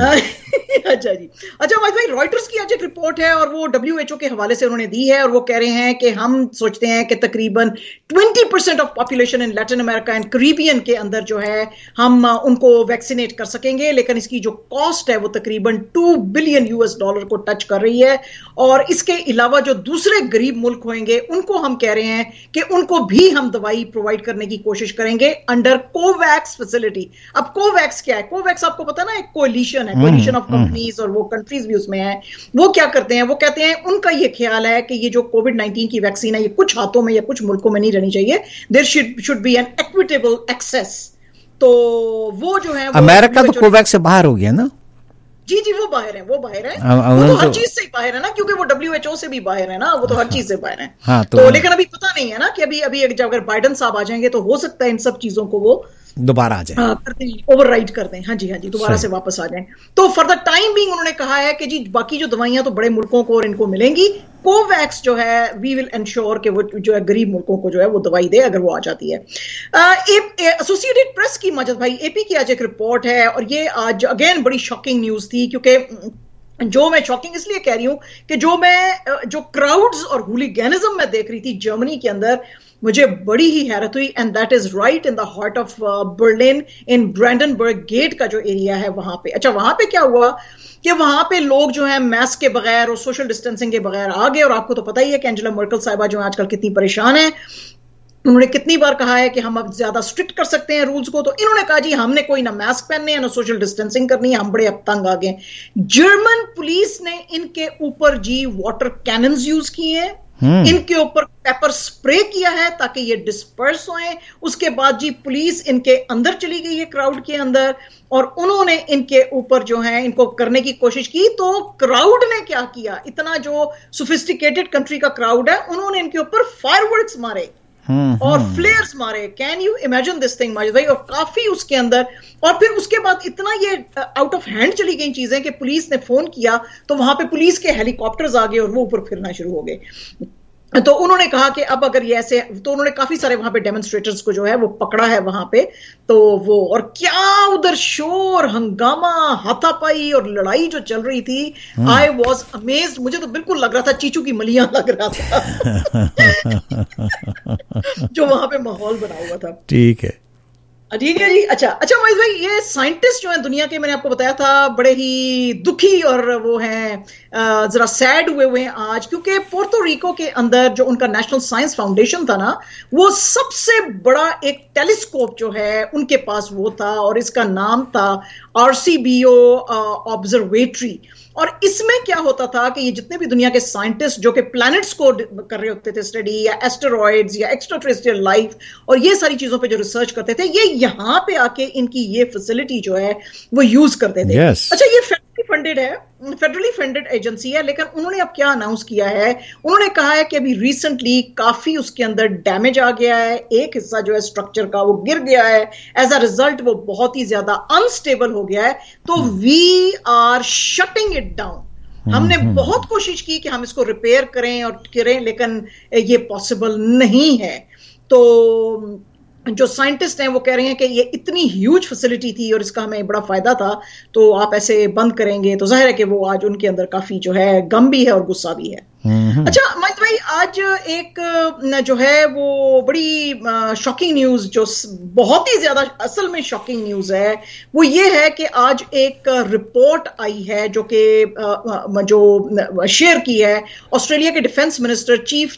अच्छा जी। अच्छा भाई, रॉयटर्स की आज एक रिपोर्ट है और वो WHO के हवाले से उन्होंने दी है और वो कह रहे हैं कि हम सोचते हैं कि तकरीबन 20% of population in Latin America and Caribbean के अंदर जो है हम उनको वैक्सीनेट कर सकेंगे, लेकिन इसकी जो कॉस्ट है वो तकरीबन $2 बिलियन को टच कर रही है। और इसके अलावा जो दूसरे गरीब मुल्क होंगे उनको हम कह रहे हैं कि उनको भी हम दवाई प्रोवाइड करने की कोशिश करेंगे अंडर कोवैक्स फैसिलिटी। अब कोवैक्स क्या है? कोवैक्स आपको पता ना, एक कोलिशन है, कोलिशन ऑफ कंपनीज, और वो कंट्रीज भी उसमें है। वो क्या करते हैं? वो कहते हैं उनका ये ख्याल है कि ये जो कोविड-19 की वैक्सीन है ये कुछ हाथों में या कुछ मुल्कों में नहीं रहनी चाहिए, there should be an equitable access. तो वो जो है अमेरिका तो कोवैक्स से बाहर हो गया ना? जी वो बाहर है, वो तो हर चीज से बाहर है ना, क्योंकि वो WHO से भी बाहर है ना, वो तो हर चीज से बाहर है। हाँ, तो लेकिन अभी पता नहीं है ना कि अभी अगर बाइडेन साहब आ जाएंगे तो हो सकता है इन सब चीजों को वो दोबारा आ जाए, ओवरराइड कर दें। हाँ जी दोबारा से वापस आ जाएं। तो फॉर द टाइम बीइंग उन्होंने कहा है कि जी बाकी जो दवाइयां तो बड़े मुल्कों को और इनको मिलेंगी, कोवैक्स जो है वी विल इंश्योर कि वो जो है गरीब मुल्कों को जो है वो दवाई दे अगर वो आ जाती है। एसोसिएटेड प्रेस की मजद भाई AP की आज एक रिपोर्ट है और ये आज अगेन बड़ी शॉकिंग न्यूज थी, क्योंकि जो मैं शॉकिंग इसलिए कह रही हूं कि जो क्राउड्स और हुलिगैनिज्म मैं देख रही थी जर्मनी के अंदर, मुझे बड़ी ही हैरत हुई। And that is right in the heart of Berlin, in Brandenburg Gate का जो एरिया है वहां पे। अच्छा, वहां पे क्या हुआ कि वहां पे लोग जो है मास्क के बगैर और सोशल डिस्टेंसिंग के बगैर आ गए। और आपको तो पता ही है कि एंजेला मर्केल साहिबा जो है आजकल कितनी परेशान है। उन्होंने कितनी बार कहा है कि हम अब ज्यादा स्ट्रिक्ट कर सकते हैं रूल्स को, तो इन्होंने कहा जी हमने कोई ना मास्क पहनने हैं ना सोशल डिस्टेंसिंग करनी है, हम बड़े अब तंग आ गए। जर्मन पुलिस ने इनके ऊपर जी वाटर कैनन्स यूज किए हैं, इनके ऊपर पेपर स्प्रे किया है ताकि ये डिस्पर्स होएं। उसके बाद जी पुलिस इनके अंदर चली गई है क्राउड के अंदर और उन्होंने इनके ऊपर जो है इनको करने की कोशिश की। तो क्राउड ने क्या किया, इतना जो सोफिस्टिकेटेड कंट्री का क्राउड है, उन्होंने इनके ऊपर फायरवर्क्स मारे और फ्लेयर्स मारे। Can you imagine this thing Majid भाई? और काफी उसके अंदर, और फिर उसके बाद इतना ये आउट ऑफ हैंड चली गई चीजें कि पुलिस ने फोन किया तो वहां पे पुलिस के हेलीकॉप्टर्स आ गए और वो ऊपर फिरना शुरू हो गए। तो उन्होंने कहा कि अब अगर ये ऐसे, तो उन्होंने काफी सारे वहां पे डेमोन्स्ट्रेटर्स को जो है वो पकड़ा है वहां पे। तो वो, और क्या उधर शोर हंगामा, हाथापाई और लड़ाई जो चल रही थी, आई वॉज अमेज्ड। मुझे तो बिल्कुल लग रहा था चीचू की मलियां लग रहा था जो वहां पे माहौल बना हुआ था। ठीक है जी। अच्छा महेश भाई, ये साइंटिस्ट जो है दुनिया के, मैंने आपको बताया था, बड़े ही दुखी और वो हैं जरा सैड हुए हैं आज, क्योंकि पोर्टो रिको के अंदर जो उनका नेशनल साइंस फाउंडेशन था ना, वो सबसे बड़ा एक टेलीस्कोप जो है उनके पास वो था, और इसका नाम था RCBO ऑब्जर्वेटरी। और इसमें क्या होता था कि ये जितने भी दुनिया के साइंटिस्ट जो कि प्लैनेट्स को कर रहे होते थे स्टडी, या एस्टेरॉइड्स या एक्स्ट्राटेरेस्ट्रियल लाइफ और ये सारी चीजों पे जो रिसर्च करते थे, ये यहाँ पे आके इनकी ये फैसिलिटी जो है वो यूज करते थे। अच्छा, ये फेडरली फंडेड एजेंसी है, लेकिन उन्होंने अब क्या अनाउंस किया है, उन्होंने कहा है कि अभी रिसेंटली काफी उसके अंदर डैमेज आ गया है, एक हिस्सा जो है स्ट्रक्चर का वो गिर गया है, एज अ रिजल्ट वो बहुत ही ज्यादा अनस्टेबल हो गया है, तो we are shutting it down. हमने बहुत कोशिश की कि हम इसको रिपेयर करें और करें, लेकिन ये पॉसिबल नहीं है। तो जो साइंटिस्ट हैं वो कह रहे हैं कि ये इतनी ह्यूज फैसिलिटी थी और इसका हमें बड़ा फायदा था, तो आप ऐसे बंद करेंगे तो जाहिर है कि वो आज उनके अंदर काफी जो है गम भी है और गुस्सा भी है। अच्छा माहित भाई, आज एक जो है वो बड़ी शॉकिंग न्यूज, जो बहुत ही ज्यादा असल में शॉकिंग न्यूज है, वो ये है कि आज एक रिपोर्ट आई है जो कि जो शेयर की है ऑस्ट्रेलिया के defence minister chief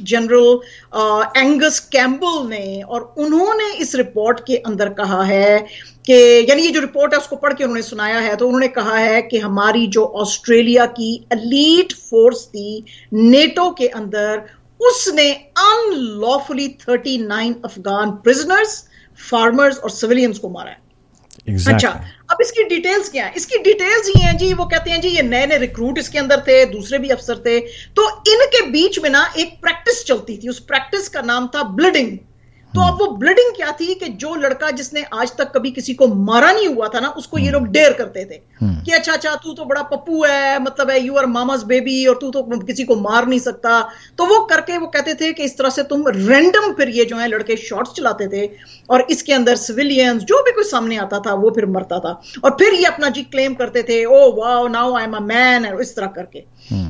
general Angus Campbell ने, और उन्होंने इस रिपोर्ट के अंदर कहा है कि, यानी ये जो रिपोर्ट है उसको पढ़ के उन्होंने सुनाया है, तो उन्होंने कहा है कि हमारी जो ऑस्ट्रेलिया की एलीट फोर्स थी नेटो के अंदर, उसने अनलॉफुली 39 अफगान प्रिजनर्स, फार्मर्स और सिविलियंस को मारा है। Exactly. अच्छा, अब इसकी डिटेल्स क्या है? इसकी डिटेल्स ही हैं जी, वो कहते हैं जी ये नए नए रिक्रूट इसके अंदर थे, दूसरे भी अफसर थे, तो इनके बीच में ना एक प्रैक्टिस चलती थी, उस प्रैक्टिस का नाम था ब्लडिंग। तो अब वो ब्लडिंग क्या थी कि जो लड़का जिसने आज तक कभी किसी को मारा नहीं हुआ था ना, उसको ये लोग डेयर करते थे कि अच्छा तू तो बड़ा पप्पू है, मतलब है यू आर मामाज बेबी, और तू तो किसी को मार नहीं सकता। तो वो करके वो कहते थे कि इस तरह से तुम रैंडम फिर ये जो है लड़के शॉट्स चलाते थे, और इसके अंदर सिविलियंस जो भी कोई सामने आता था वो फिर मरता था, और फिर ये अपना जी क्लेम करते थे, oh wow now I am a man, और इस तरह करके।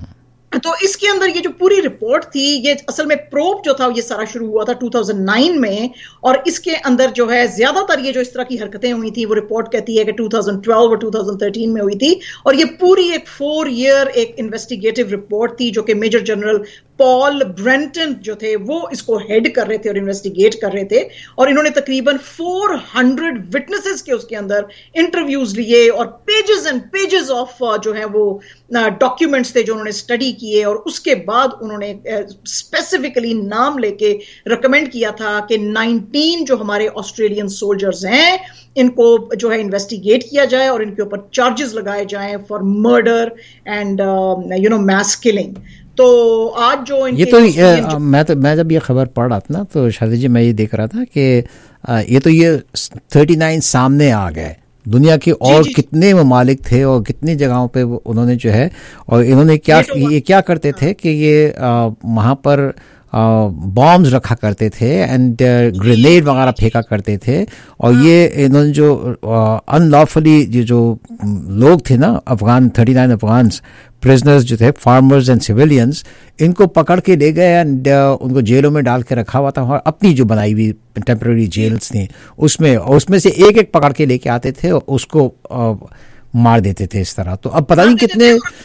तो इसके अंदर ये जो पूरी रिपोर्ट थी, ये असल में प्रोब जो था ये सारा शुरू हुआ था 2009 में, और इसके अंदर जो है ज्यादातर ये जो इस तरह की हरकतें हुई थी, वो रिपोर्ट कहती है कि 2012 और 2013 में हुई थी, और ये पूरी एक 4 ईयर एक इन्वेस्टिगेटिव रिपोर्ट थी जो कि मेजर जनरल पॉल ब्रेंटन जो थे वो इसको हेड कर रहे थे और इन्वेस्टिगेट कर रहे थे, और इन्होंने तकरीबन 400 विटनेसेस के उसके अंदर इंटरव्यूज लिए, और पेजेस एंड पेजेस ऑफ जो है वो डॉक्यूमेंट्स थे जो उन्होंने स्टडी किए, और उसके बाद उन्होंने स्पेसिफिकली नाम लेके रिकमेंड किया था कि 19 जो हमारे ऑस्ट्रेलियन सोल्जर्स हैं इनको जो है इन्वेस्टिगेट किया जाए और इनके ऊपर चार्जेस लगाए जाएं for murder and mass killing. तो आज जो ये तो मैं जब ये खबर पढ़ रहा था ना, तो शादी जी मैं ये देख रहा था कि ये 39 सामने आ गए, दुनिया के और कितने ममालिक थे और कितनी जगहों पे उन्होंने जो है, और इन्होंने क्या करते थे कि ये वहाँ पर बॉम्ब्स रखा करते थे एंड ग्रेनेड वगैरह फेंका करते थे, और ये इन्होंने जो अनलॉफुली जो लोग थे ना अफगान 39 अफगान प्रिजनर्स जो थे, फार्मर्स एंड सिविलियंस, इनको पकड़ के ले गए एंड उनको जेलों में डाल के रखा हुआ था, और अपनी जो बनाई हुई टेम्पररी जेल्स थी उसमें से एक एक पकड़ के लेके आते थे और उसको मार देते थे इस तरह। तो अब पता नहीं कितने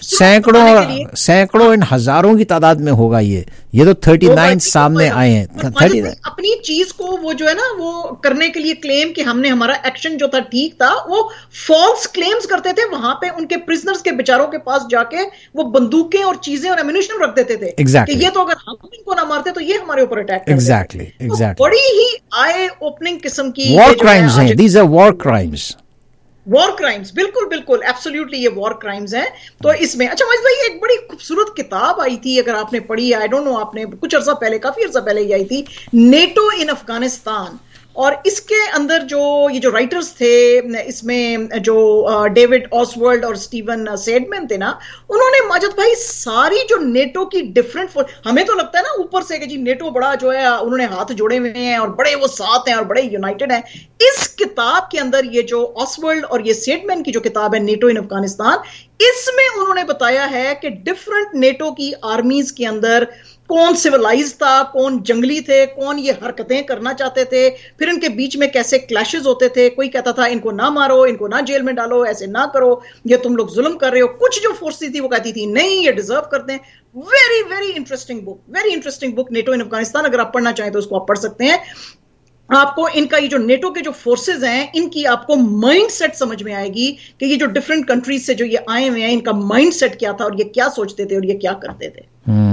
सैकड़ों एंड हजारों की तादाद में होगा ये तो 39 सामने आए हैं। अपनी चीज को वो जो है ना वो करने के लिए क्लेम कि हमने हमारा एक्शन जो था ठीक था, वो फॉल्स क्लेम्स करते थे। वहां पे उनके प्रिजनर्स के बेचारों के पास जाके वो बंदूकें और चीजें और एम्यूनिशन रख देते थे कि ये तो अगर हम इनको ना मारते तो ये हमारे ऊपर अटैक करते। एग्जैक्टली बड़ी ही आई ओपनिंग किस्म की वॉर क्राइम्स हैं, these are war crimes. War crimes, बिल्कुल एब्सोल्युटली ये वॉर क्राइम्स हैं। तो इसमें अच्छा महेश भाई एक बड़ी खूबसूरत किताब आई थी, अगर आपने पढ़ी, आई डोंट नो, आपने कुछ अर्सा पहले, काफी अर्सा पहले ही आई थी, नेटो इन अफगानिस्तान। और इसके अंदर जो ये जो राइटर्स थे, इसमें जो डेविड ऑसवर्ल्ड और स्टीवन सेडमैन थे ना, उन्होंने माजिद भाई सारी जो नेटो की डिफरेंट, हमें तो लगता है ना ऊपर से कि जी नेटो बड़ा जो है उन्होंने हाथ जोड़े हुए हैं और बड़े वो साथ हैं और बड़े यूनाइटेड हैं। इस किताब के अंदर ये जो ऑसवर्ल्ड और ये सेडमैन की जो किताब है नेटो इन अफगानिस्तान, इसमें उन्होंने बताया है कि डिफरेंट नेटो की आर्मीज के अंदर कौन सिविलाइज था, कौन जंगली थे, कौन ये हरकतें करना चाहते थे, फिर इनके बीच में कैसे क्लैशेस होते थे। कोई कहता था इनको ना मारो, इनको ना जेल में डालो, ऐसे ना करो, ये तुम लोग जुल्म कर रहे हो। कुछ जो फोर्सेस थी वो कहती थी नहीं, ये डिजर्व करते हैं। Very very interesting book NATO in Afghanistan. अगर आप पढ़ना चाहें तो उसको आप पढ़ सकते हैं। आपको इनका ये जो नेटो के जो फोर्सेस हैं, इनकी आपको माइंड सेट समझ में आएगी कि ये जो डिफरेंट कंट्रीज से जो ये आए हुए हैं, इनका माइंड सेट क्या था और ये क्या सोचते थे और ये क्या करते थे।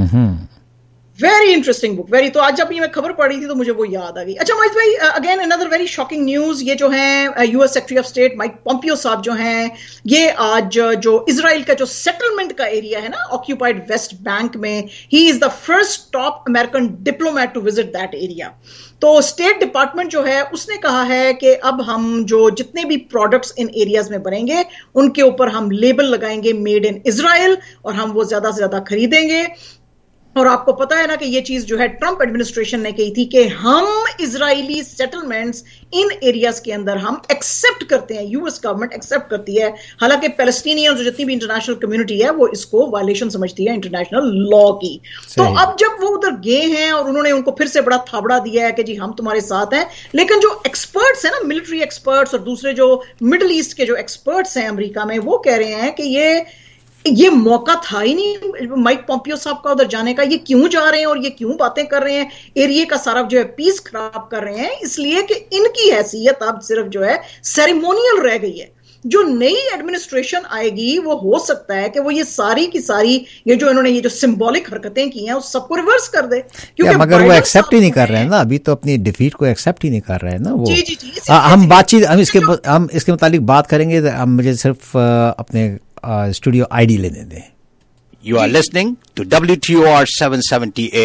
Very interesting book, very. तो आज जब ये मैं खबर पढ़ी थी तो मुझे वो याद आ गई। अच्छा मोहित भाई, again another very shocking news. ये जो है US Secretary of State Mike Pompeo साहब जो हैं, ये आज जो इजराइल का जो सेटलमेंट का एरिया है ना, ऑक्यूपाइड वेस्ट बैंक में, he is the first top American diplomat to visit that area. तो स्टेट डिपार्टमेंट जो है उसने कहा है कि अब हम जो जितने भी प्रोडक्ट्स इन एरियाज में बनेंगे उनके ऊपर हम लेबल लगाएंगे मेड इन इजराइल, और हम वो ज्यादा से ज्यादा खरीदेंगे। और आपको पता है ना कि ये चीज जो है ट्रंप एडमिनिस्ट्रेशन ने कही थी कि हम इजरायली सेटलमेंट्स इन एरियाज के अंदर हम एक्सेप्ट करते हैं, यूएस गवर्नमेंट एक्सेप्ट करती है। हालांकि पैलेस्टीनियन जो जितनी भी इंटरनेशनल कम्युनिटी है वो इसको वायलेशन समझती है इंटरनेशनल लॉ की। तो अब जब वो उधर गए हैं और उन्होंने उनको फिर से बड़ा थाबड़ा दिया है कि जी हम तुम्हारे साथ हैं, लेकिन जो एक्सपर्ट्स हैं ना, मिलिट्री एक्सपर्ट्स और दूसरे जो मिडिल ईस्ट के जो एक्सपर्ट्स हैं अमेरिका में, वो कह रहे हैं कि ये मौका था ही नहीं माइक पॉम्पियो साहब का उधर जाने का। ये क्यों जा रहे हैं और ये क्यों बातें कर रहे हैं, एरिया का सारा जो है पीस खराब कर रहे हैं, इसलिए कि इनकी हैसियत अब सिर्फ जो है सेरेमोनियल रह गई है। जो नई एडमिनिस्ट्रेशन आएगी वो हो सकता है कि वो ये सारी की सारी ये जो इन्होंने ये जो सिंबॉलिक हरकतें की हैं उस सबको रिवर्स कर दे। क्योंकि मगर वो एक्सेप्ट ही नहीं कर रहे हैं ना, अभी तो अपनी डिफीट को एक्सेप्ट ही नहीं कर रहे हैं ना वो। जी हम इसके मुतालिक बात करेंगे। मुझे सिर्फ अपने स्टूडियो आईडी लेने दें। You are listening to WTOR 770